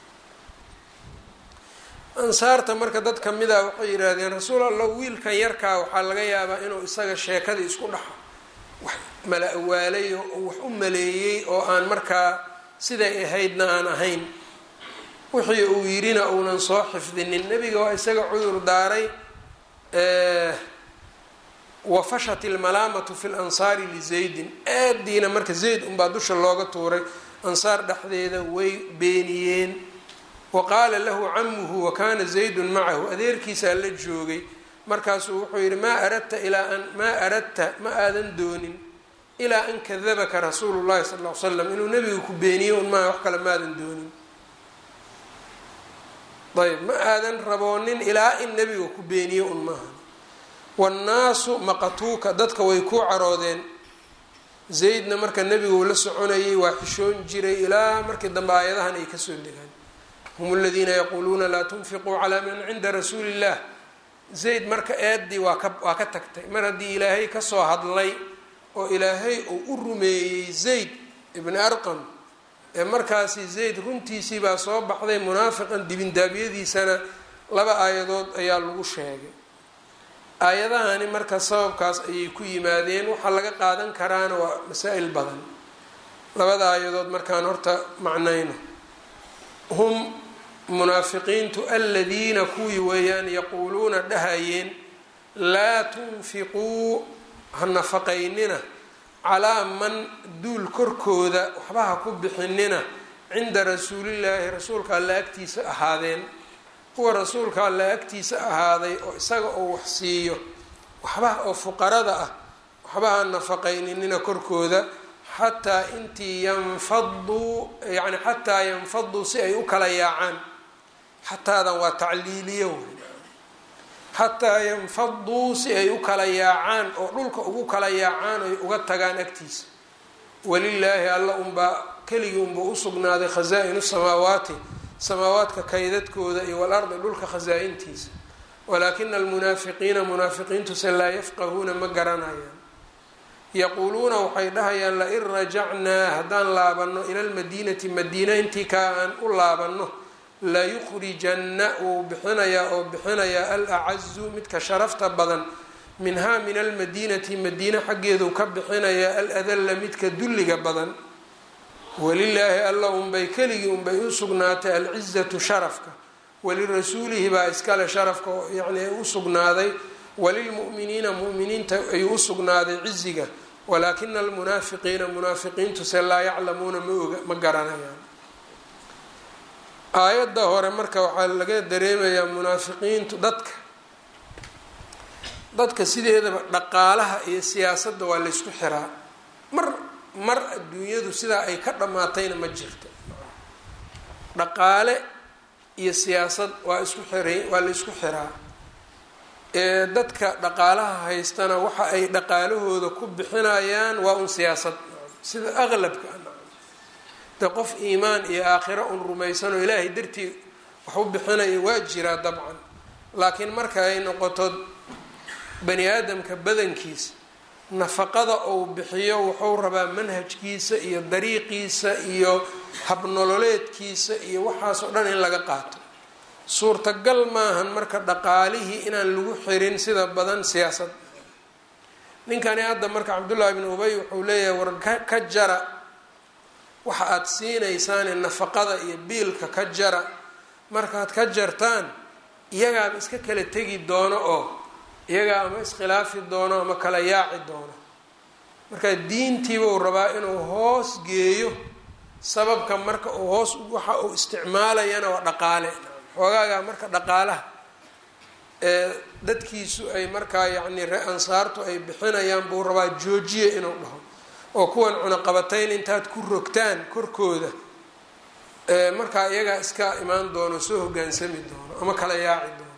ansaarta marka dad kamida waxay yidhaahdeen rasuul allah wiilkan yarkaa waxaa laga yaabaa inuu isaga sheekadii isku dhex wax mala awaalay oo wax u maleeyey oo aan markaa siday ahaydna aan ahayn, wixii uu yidhina uunan soo xifdinin. nebiga waa isaga cudur daaray. wafashat ilmalaamatu fi lansaari lizaydin, aadiina marka zayd unbaa dusha looga tuuray. ansaar dhexdeeda way beeniyeen. waqaala lahu camuhu wakana zaydun macahu, adeerkiisaa la joogay. markaasuu wuxuu yihi maa aradta ma aadan doonin ilaa an kadabaka rasuulu llahi sal l slam, inuu nebiga ku beeniyo un maa wax kale maadan doonin. ayb ma aadan raboonin ilaa in nebiga ku beeniyo un maaha. wannaasu maqatuuka, dadka way ku caroodeen. zaydna marka nebigu la soconayay waa xishoon jiray ilaa markii dambe aayadahan ay kasoo degaan. hum aladiina yaquuluuna laa tunfiquu calaa man cinda rasuuli illah. zayd marka eeddii waa ka tagtay mar haddii ilaahay kasoo hadlay oo ilaahay uu u rumeeyey zayd ibn arqam ee markaasi zayd runtiisii baa soo baxday, munaafiqan dibindaabyadiisana 2 aayadood ayaa lagu sheegay. aayadahani marka sababkaas ayay ku yimaadeen. waxaa laga qaadan karaana waa masaa'il badan. 2 aayadood markaan horta macnayno. hum munaafiqiintu aladiina kuwii weeyaan yaquuluuna dhahayeen laa tunfiquu ha nafaqaynina calaa man duul korkooda waxba ha ku bixinina cinda rasuulillaahi rasuulka alla agtiisa ahaadeen. kuwa rasuulka alla agtiisa ahaaday oo isaga oo wax siiyo waxba oo fuqarada ah waxba ha nafaqayninina korkooda xataa intii yanfaduu, yani xataa yanfaduu si ay u kala yaacaan. xataadan waa tacliiliyo wey. xataa yanfaduu si ay u kala yaacaan oo dhulka ugu kala yaacaan oy uga tagaan agtiisa. walilaahi alla unbaa keligii unbaa usugnaaday khasaa-inu samaawaati, samaawaadka kaydadkooda iyo walardi dhulka khasaa-intiisa. walaakina almunaafiqiina munaafiqiintuse laa yafqahuuna ma garanayaan. yaquuluuna waxay dhahayaan lain rajacnaa haddaan laabano ila lmadiinati madiina intii kaa aan u laabano layukhrijanna wuu bixinayaa oo bixinayaa alacazu midka sharafta badan minhaa min almadiinati madiina xaggeedu ka bixinayaa aladalla midka dulliga badan. walilaahi alla unbay keligii unbay u sugnaatay alcizatu sharafka, walirasuulihi baa iskale sharafka yani u sugnaaday, walilmu'miniina mu'miniinta ayuu u sugnaaday ciziga. walaakina almunaafiqiina munaafiqiintuse laa yaclamuuna ma garanayaan. aayadda hore marka waxaa laga dareemayaa munaafiqiintu dadka sideedaba dhaqaalaha iyo siyaasadda waa laysku xiraa. mar adduunyadu sidaa ay ka dhammaatayna ma jirto. dhaqaale iyo siyaasad waa laysku xiraa. dadka dhaqaalaha haystana waxa ay dhaqaalahooda ku bixinayaan waa un siyaasad sida aqlabka de qof iimaan iyo aakhiro un rumaysanoo ilaahay dartii wax u bixinaya waa jiraa dabcan. laakiin marka ay noqoto bani aadamka badankiisa nafaqada uu bixiyo wuxuu rabaa manhajkiisa iyo dariiqiisa iyo habnololeedkiisa iyo waxaas oo dhan in laga qaato. suurtagal maahan marka dhaqaalihii inaan lagu xirin sida badan siyaasad. ninkani hadda marka cabdullaahi bn ubay wuxuu leeyahay war ka jara waxa aada siinaysaane nafaqada iyo biilka ka jara. markaad ka jartaan iyagaaba iska kala tegi doono oo iyagaa ama iskhilaafi doono ama kala yaaci doono. marka diintiiba uu rabaa inuu hoos geeyo. sababka marka uu hoos waxa uu isticmaalayana waa dhaqaale. xoogaagaa marka dhaqaalaha dadkiisu ay markaa yacni ree ansaartu ay bixinayaan buu rabaa joojiya inuu dhaho oo kuwan cunaqabatayn intaad ku rogtaan korkooda markaa iyagaa iska imaan doono soo hogaansami doono ama kala yaaci doono.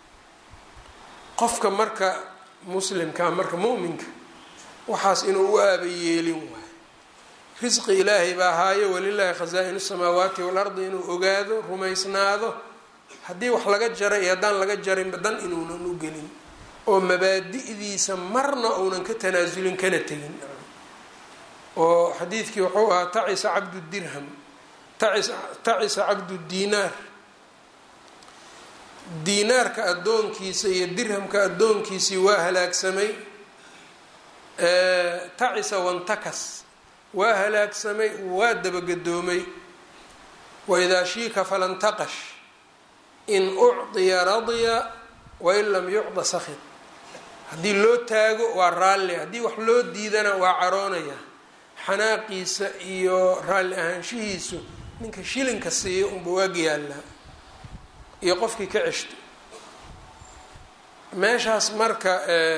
qofka marka muslimka marka mu'minka waxaas inuu u aabayeelin waayo. risqi ilaahay baa haayo, walilaahi khasaa-inu samaawaati waalardi inuu ogaado rumaysnaado. haddii wax laga jaray iyo haddaan laga jarinba dan inuunan u gelin oo mabaadi'diisa marna uunan ka tanaasulin kana tegin. oo xadiidkii wuxuu ahaa tacisa cabdu dirham tacisa cabdu diinaar. diinaarka addoonkiisa iyo dirhamka addoonkiisii waa halaagsamay. tacisa wantakas waa halaagsamay, waa dabagedoomay. waidaa shiika falantaqash in ucdiya radya wain lam yucda sakid. haddii loo taago waa raalli, haddii wax loo diidana waa caroonaya. xanaaqiisa iyo raalli ahaanshihiisu ninka shilinka siiya unba waagi yaallaa iyo qofkii ka ceshto. meeshaas marka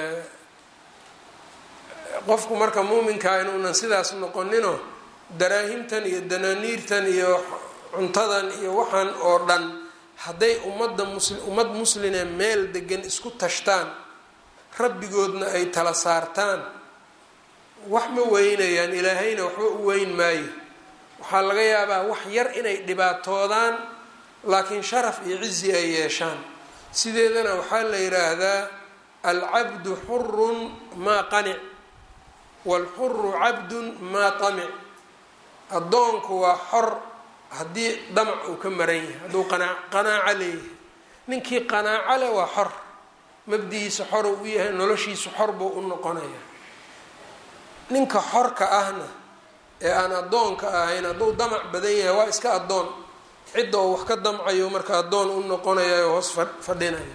qofku marka muuminkaa inuunan sidaas noqonino daraahimtan iyo danaaniirtan iyo cuntadan iyo waxaan oo dhan hadday ummad musline meel degan isku tashtaan rabbigoodna ay tala saartaan wax ma weynayaan. ilaahayna waxba u weyn maayo. waxaa laga yaabaa wax yar inay dhibaatoodaan laakiin sharaf iyo cizi ay yeeshaan. sideedana waxaa la yidhaahdaa alcabdu xurun maa qanic waalxuru cabdun maa tamic. addoonku waa xor haddii damac uu ka maran yahay, hadduu qanaaco leeyahay. ninkii qanaaco leh waa xor, mabdihiisa xor u yahay, noloshiisu xor buu u noqonayaa. ninka xorka ahna ee aan addoonka ahayn hadduu damac badan yahay waa iska addoon, cidda oo wax ka damcayo marka addoon u noqonaya oo hoos fadhinaya.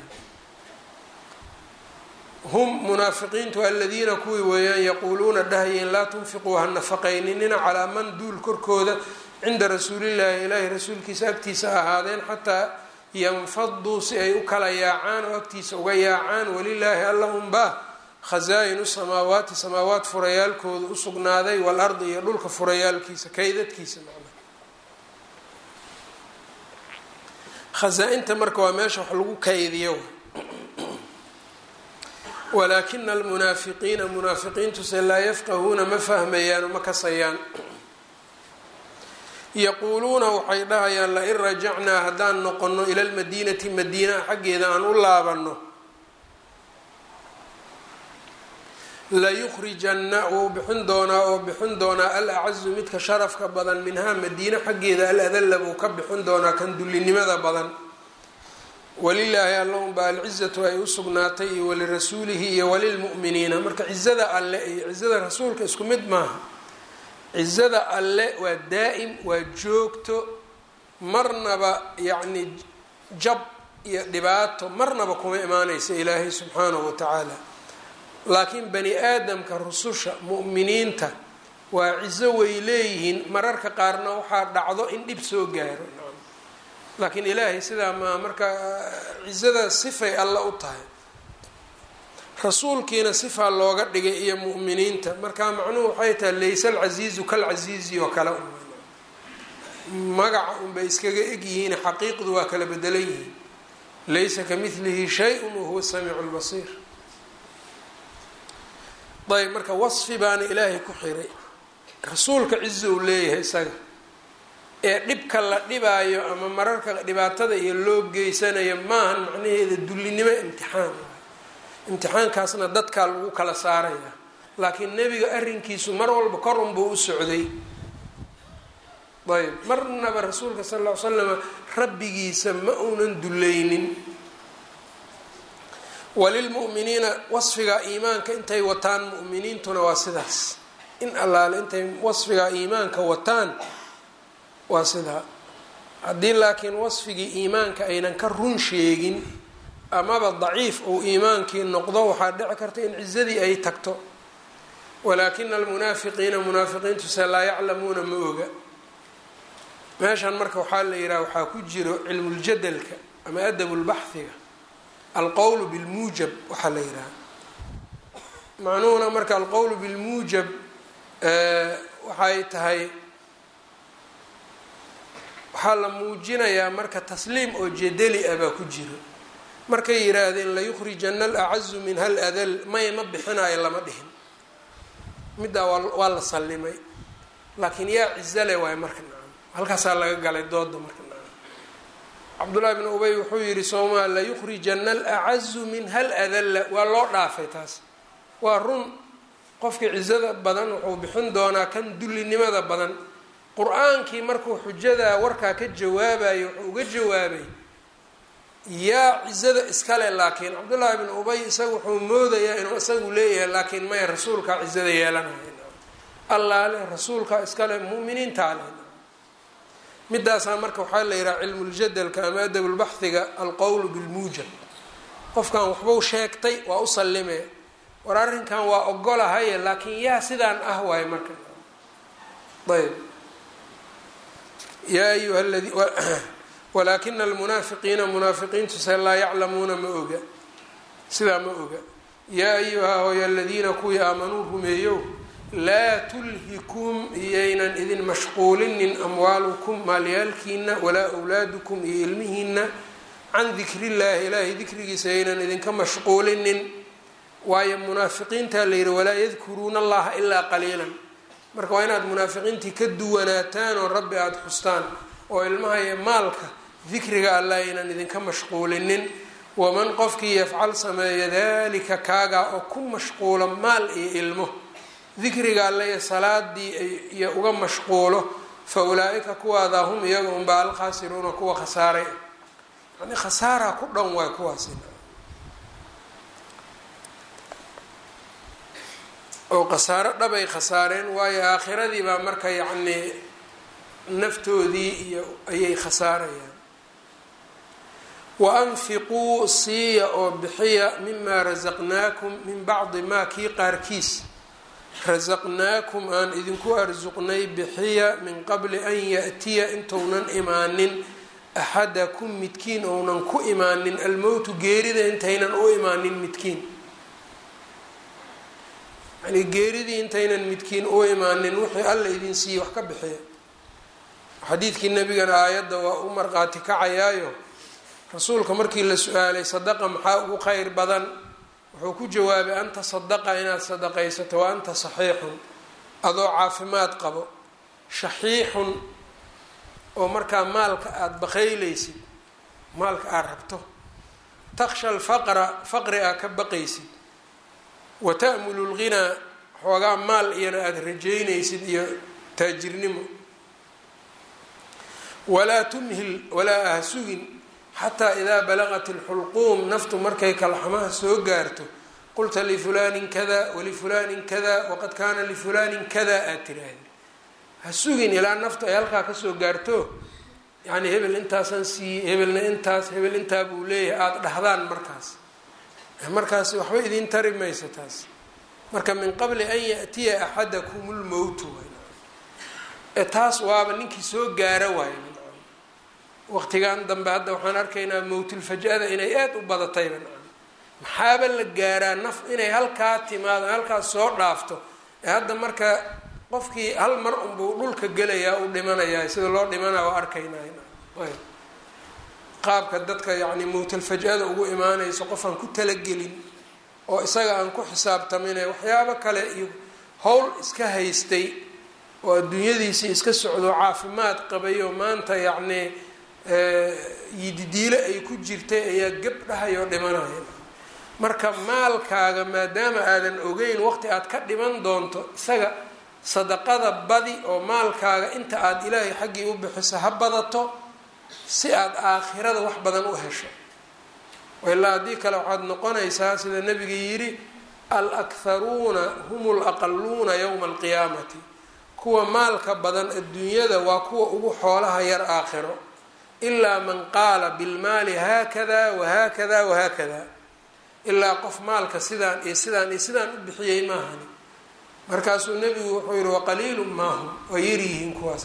hum munaafiqiintu aladiina kuwii weeyaan yaquuluuna dhahayeen laa tunfiquu ha nafaqayninina calaa man duul korkooda cinda rasuulillaahi ilaahi rasuulkiisa agtiisa ahaadeen xataa yanfaduu si ay u kala yaacaan oo agtiisa uga yaacaan. walilaahi alla unbaa khazaa-inu samaawaati samaawaat furayaalkooda u sugnaaday waalardi iyo dhulka furayaalkiisa kaydadkiisa. khazaa-inta marka waa meesha wax lagu kaydiyo. walaakina almunaafiqiina munaafiqiintuse laa yafqahuuna ma fahmayaan oo ma kasayaan. yaquuluuna waxay dhahayaan lain rajacnaa haddaan noqono ila lmadiinati madiina xaggeeda aan u laabanno layukhrijanna wuu bixin doonaa oo bixin doonaa alacazu midka sharafka badan minhaa madiina xaggeeda aladalla buu ka bixin doonaa kan dullinimada badan. walilaahi alla unbaa alcizatu ay u sugnaatay iyo walirasuulihi iyo walilmu'miniina. marka cizada alle iyo cizada rasuulka isku mid maaha. cizada alle waa daa'im, waa joogto, marnaba yacni jab iyo dhibaato marnaba kuma imaanaysa ilaahay subxaanahu watacaala. laakiin bani aadamka rususha mu'miniinta waa cizo way leeyihiin, mararka qaarna waxaa dhacdo in dhib soo gaaro. laakiin ilaahay sidaa maa, marka cizada sifay alla u tahay, rasuulkiina sifaa looga dhigay iyo mu'miniinta. marka macnuhu waxay tahay laysa alcasiizu kalcasiizi oo kale magaca unbay iskaga egyihiin, xaqiiqdu waa kala bedelan yihiin. laysa kamidlihi shay-un wahuwa samiicu lbasiir. ayb marka wasfi baana ilaahay ku xiray. rasuulka cizo uu leeyahay isaga, ee dhibka la dhibaayo ama mararka dhibaatada iyo loo geysanayo maahan macnaheeda dullinimo, imtixaan. imtixaankaasna dadkaa lagu kala saaraya. laakiin nebiga arrinkiisu mar walba kor unbuu u socday. ayb marnaba rasuulka sal ll ly slama rabbigiisa ma uunan dullaynin. walilmu'miniina wasfigaa iimaanka intay wataan mu'miniintuna waa sidaas. in allaale intay wasfigaa iimaanka wataan waa sidaa. haddii laakiin wasfigii iimaanka aynan ka run sheegin amaba daciif uu iimaankii noqdo, waxaa dhici karta in cizadii ay tagto. walaakina almunaafiqiina munaafiqiintuse laa yaclamuuna ma oga. meeshan marka waxaa la yidhaha waxaa ku jiro cilmuljadalka ama adabulbaxiga, alqowlu bilmuujab waxaa la yidhaha. macnuhuna marka alqowlu bilmuujab waxay tahay waxaa la muujinayaa marka tasliim oo jadali ah baa ku jiro. markay yidhaahdeen layukhrijana alacazu min hal adal, may ma bixinaayo lama dhihin, middaa waa la sallimay. laakiin yaa cizale waayo marka nacam, halkaasaa laga galay dooda marka nacam. cabdullaahi bn ubay wuxuu yihi soomaa layukhrijana alacazu min hal adalla, waa loo dhaafay taas. waa run, qofkii cizada badan wuxuu bixin doonaa kan dullinimada badan. qur-aankii markuu xujadaa warkaa ka jawaabayo wuxuu uga jawaabay yaa cizada iskale. laakiin cabdullaahi bn ubay isaga wuxuu moodayaa inuu isagu leeyahay, laakiin maya, rasuulkaa cizada yeelanaya. allaale rasuulkaa iskale, mu'miniinta ale. midaasaa marka waxaa la yidhaha cilmuljadalka ama adabulbaxiga alqowlu bilmuujab. qofkan waxbuu sheegtay waa u sallimee, war arrinkan waa ogolahaye, laakiin yaa sidaan ah waayo marka. ayb yaa ayuha ladi walaakina almunaafiqiina munaafiqiintuse laa yaclamuuna ma oga, sidaa ma oga. yaa ayuha hooya aladiina kuwii aamanuu rumeeyow laa tulhikum iyaynan idin mashquulinin amwaalukum maalyaalkiina walaa awlaadukum iyo ilmihiina can dikrillaahi ilaahay dikrigiisa aynan idinka mashquulinin. waayo munaafiqiintaa la yidhi walaa yadkuruuna allaha ilaa qaliilan. marka waa inaad munaafiqiintii ka duwanaataan oo rabbi aada xustaan oo ilmaha iyo maalka dikriga alla aynan idinka mashquulinin. waman qofkii yafcal sameeya dalika kaagaa oo ku mashquulo maal iyo ilmo dikriga alle iyo salaadii iyo uga mashquulo fa ulaa-ika kuwaada hum iyaga unbaa alkhaasiruuna kuwa khasaaray yani khasaara ku dhan waay kuwaasi oo khasaaro dhabay khasaareen waayo aakhiradii baa marka yacnii naftoodii iyo ayay khasaarayaan. waanfiquu siiya oo bixiya mimaa rasaqnaakum min bacdi maa kii qaarkiis rasaqnaakum aan idinku arsuqnay bixiya min qabli an yaأtiya intounan imaanin axadakum midkiin ounan ku imaanin almowtu geerida intaynan u imaanin midkiin yani geeridii intaynan midkiin u imaanin wixii alla idin siiye wax ka bixiya. xadiidkii nabigana aayadda waa u marqaati kacayaayo rasuulka markii la su-aalay sadaqa maxaa ugu kheyr badan wuxuu ku jawaabay anta sadaqa inaad sadaqaysato wa anta saxiixun adoo caafimaad qabo shaxiixun oo markaa maalka aada baqayleysid maalka aada rabto taksha alfaqra faqri aa ka baqaysid wa ta'mulu lghinaa xoogaa maal iyana aada rajeynaysid iyo taajirnimo walaa tumhil walaa ahsugin xataa idaa balaqat ilxulquum naftu markay kalxamaha soo gaarto qulta lifulaanin kada walifulaanin kada waqad kaana lifulaanin kada aad tiraahdi ha sugin ilaa naftu ay halkaa kasoo gaarto yacni hebel intaasaan siiyey hebelna intaas hebel intaa buu leeyahay aada dhahdaan markaasi waxba idiin tari maysa taas marka min qabli an yaأtiya axadakum lmowtu taas waaba ninkii soo gaara waayo waqtigan dambe hadda waxaan arkaynaa mowtilfajada inay aada u badatayba maxaaba la gaaraa naf inay halkaa timaado halkaas soo dhaafto ee hadda marka qofkii hal mar unbuu dhulka gelayaa u dhimanayaa sida loo dhimanaa waa arkaynaa qaabka dadka yacni mowtilfajada ugu imaanayso qof aan ku talagelin oo isaga aan ku xisaabtamine waxyaabo kale iyo howl iska haystay oo adduunyadiisii iska socdo caafimaad qabayo maanta yacni yididiile ay ku jirtay ayaa gabdhahayoo dhimanaya marka maalkaaga maadaama aadan ogeyn waqti aad ka dhiman doonto isaga sadaqada badi oo maalkaaga inta aada ilaahay xaggii u bixiso ha badato si aada aakhirada wax badan u hesho ilaa haddii kale waxaad noqonaysaa sida nabiga yidhi alakharuuna hum laqaluuna yowma alqiyaamati kuwa maalka badan adduunyada waa kuwa ugu xoolaha yar aakhiro ilaa man qaala bilmaali haakada wahaakada wahaakada ilaa qof maalka sidaan iyo sidaan iyo sidaan u bixiyey maahani markaasuu nebigu wuxuu yihi waqaliilun maahum waa yaryihiin kuwaas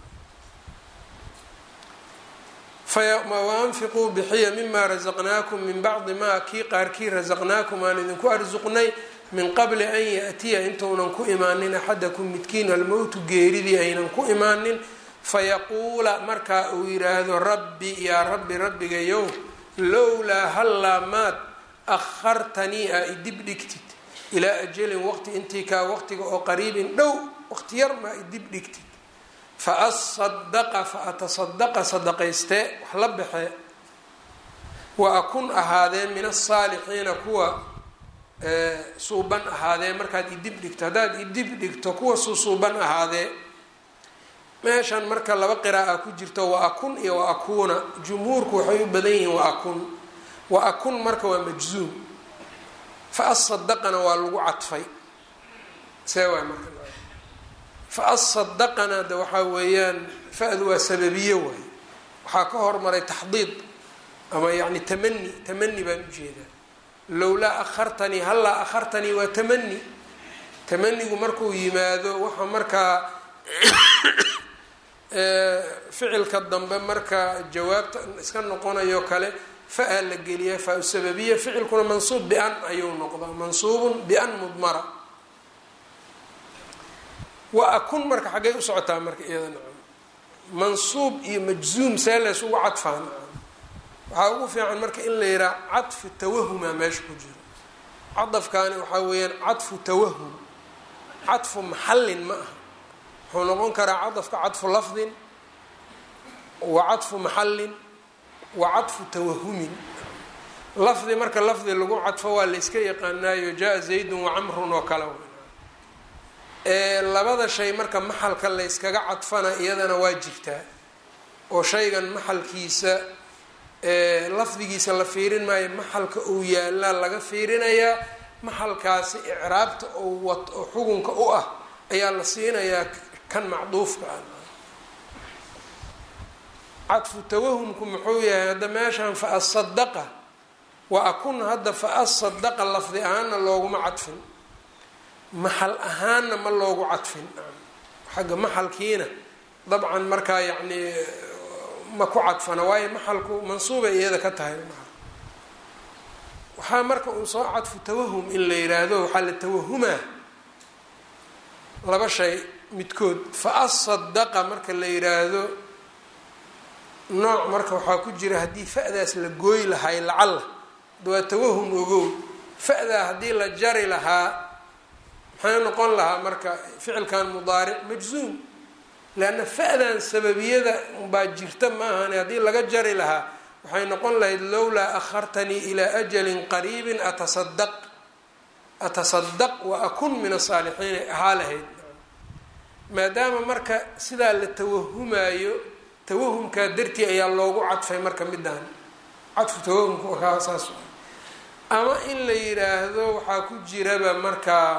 waanfiquu bixiya mima rasaqnaakum min bacdi maa kii qaarkii rasaqnaakum aan idinku arsuqnay min qabli an yaأtiya intounan ku imaanin axadakum midkiin almowtu geeridii aynan ku imaanin fayaquula markaa uu yidhaahdo rabbi yaa rabbi rabbigayow lowlaa hallaa maad akhartanii aa idib dhigtid ilaa ajalin waqti intii kaa waqtiga oo qariibin dhow waqti yar maa idib dhigtid faasadaqa fa atasadaqa sadaqaystee wax la baxee wa akun ahaadee min asaalixiina kuwa suuban ahaadee markaad idib dhigto haddaad idib dhigto kuwa suuban ahaadee meeshan marka laba qiraa'a ku jirto wa akun iyo wa akuuna jumhuurku waxay u badan yihiin wa akun wa akun marka waa majzuum fa asadaqana waa lagu cadfay see waay marka fa asadaqana de waxaa weeyaan fa-du waa sababiye waay waxaa ka hormaray taxdiid ama yacni tamani baan ujeedaa lowlaa akhartanii hallaa akhartanii waa tamanigu markuu yimaado waxa markaa ficilka dambe marka jawaabta iska noqonayo kale fa-a la geliya fa-u sababiya ficilkuna mansuub bian ayuu noqdaa mansuubun bian mudmara wa akun marka xaggay u socotaa marka iyada mansuub iyo majzuum see lees ugu cadfaan waxaa ugu fiican marka in la yihaha cadfu tawahuma meesha ku jiro cadafkaani waxaa weeyaan cadfu tawahum cadfu maxallin ma aha wuxuu noqon karaa cadafka cadfu lafdin wa cadfu maxallin wa cadfu tawahumin. lafdi marka lafdi lagu cadfo waa la iska yaqaanaayo jaa zaydun wacamrun oo kale. labada shay marka maxalka la yskaga cadfana iyadana waa jirtaa oo shaygan maxalkiisa lafdigiisa la fiirin maayo, maxalka uu yaalaa laga fiirinayaa. maxalkaasi icraabta oo xukunka u ah ayaa la siinayaa kan macduufka ah. cadfu tawahumku muxuu yahay? hadda meeshaan fa asadaqa wa akun, hadda fa asadaqa lafdi ahaanna looguma cadfin, maxal ahaanna ma loogu cadfin. xagga maxalkiina dabcan markaa yacni ma ku cadfana, waayo maxalku mansuubay iyada ka tahay. waxaa marka uu soo cadfu tawahum in la yiraahdo, waxaa la tawahumaa laba shay midkood. fa asadaqa marka la yiraahdo nooc marka waxaa ku jira haddii fa'daas la gooyi lahay lacalla waa tawahum ogow. fa'daa haddii la jari lahaa maxay noqon lahaa marka ficilkan mudaaric majzuum, leanna fa'dan sababiyada baa jirta maahane. haddii laga jari lahaa waxay noqon lahayd lowlaa akhartanii ilaa ajalin qariibin atasadaq wa akun min asaalixiin ay ahaa lahayd. maadaama marka sidaa la tawahumaayo, tawahumkaa dartii ayaa loogu cadfay marka midaan cadfu tawahumka markaa saas. ama in la yiraahdo waxaa ku jiraba markaa,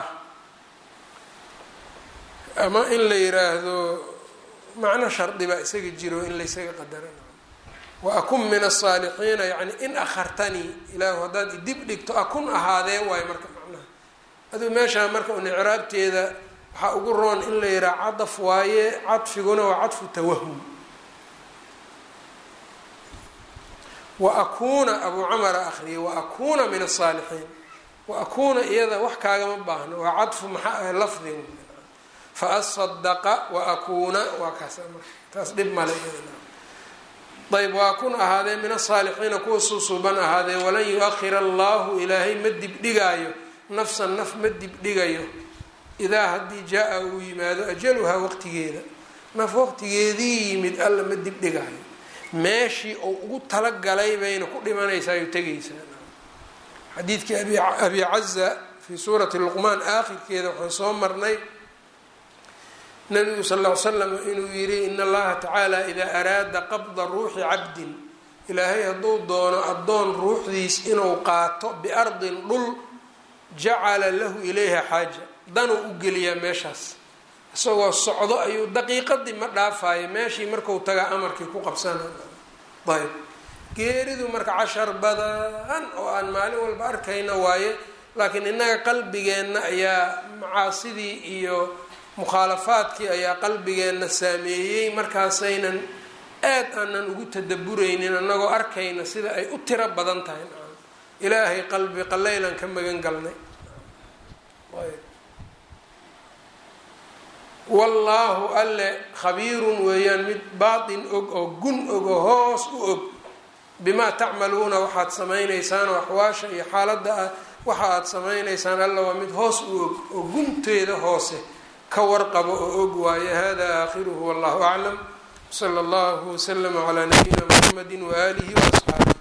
ama in la yiraahdo macno shardi baa isaga jiro in laysaga qadaran. wa akun min asaalixiina yani in akhartanii ilaahu haddaad idib dhigto akun ahaadee waayo marka macnaha. aduu meeshaa marka un icraabteeda waxaa ugu roon in la yihaha cadaf waaye, cadfiguna waa cadfu tawahum. wa akuuna abuu camara akriyay wa akuuna min asaalixiin. wa akuuna iyada wax kaagama baahno, waa cadfu maxaa ah lafdiga. fa asadaqa wa akuuna waa kaas marka taas dhib male. ayb waa kun ahaadee min asaalixiina kuwa suusuuban ahaadee. walan yu-akhir allahu ilaahay ma dibdhigaayo nafsan naf ma dibdhigayo idaa haddii jaa-a uu yimaado ajaluhaa waqtigeeda. naf waqtigeedii yimid alla ma dibdhigaayo, meeshii uu ugu talagalay bayna ku dhimanaysaa o tegaysaa. xadiidkii abi caza fii suurati luqmaan aakhirkeeda waxaan soo marnay nabigu sal ll ly slam inuu yihi in allaha tacaala idaa araada qabda ruuxi cabdin, ilaahay hadduu doono addoon ruuxdiis inuu qaato biardin dhul, jacala lahu ilayha xaaja, danuu u geliyaa meeshaas. isagoo socdo ayuu daqiiqadii ma dhaafayo, meeshii marku tagaa amarkii ku qabsana. ayb geeridu marka cashar badan oo aan maalin walba arkayna waaye, laakiin innaga qalbigeenna ayaa macaasidii iyo mukhaalafaadkii ayaa qalbigeenna saameeyey, markaasaynan aad aanan ugu tadaburaynin annagoo arkayna sida ay u tiro badan tahay. ilaahay qalbi qallaylan ka magan galnay. wallaahu alle khabiirun weeyaan mid baatin og oo gun og oo hoos u og, bimaa tacmaluuna waxaad samaynaysaan oo axwaasha iyo xaaladda ah waxa aad samaynaysaan alla waa mid hoos u og oo gunteeda hoose ka warqabo oo og waaye. hada aakhiruhu wallahu aclam. sala allahu waslama calaa nabiyina muxamedi waaalihi waasxaabihi.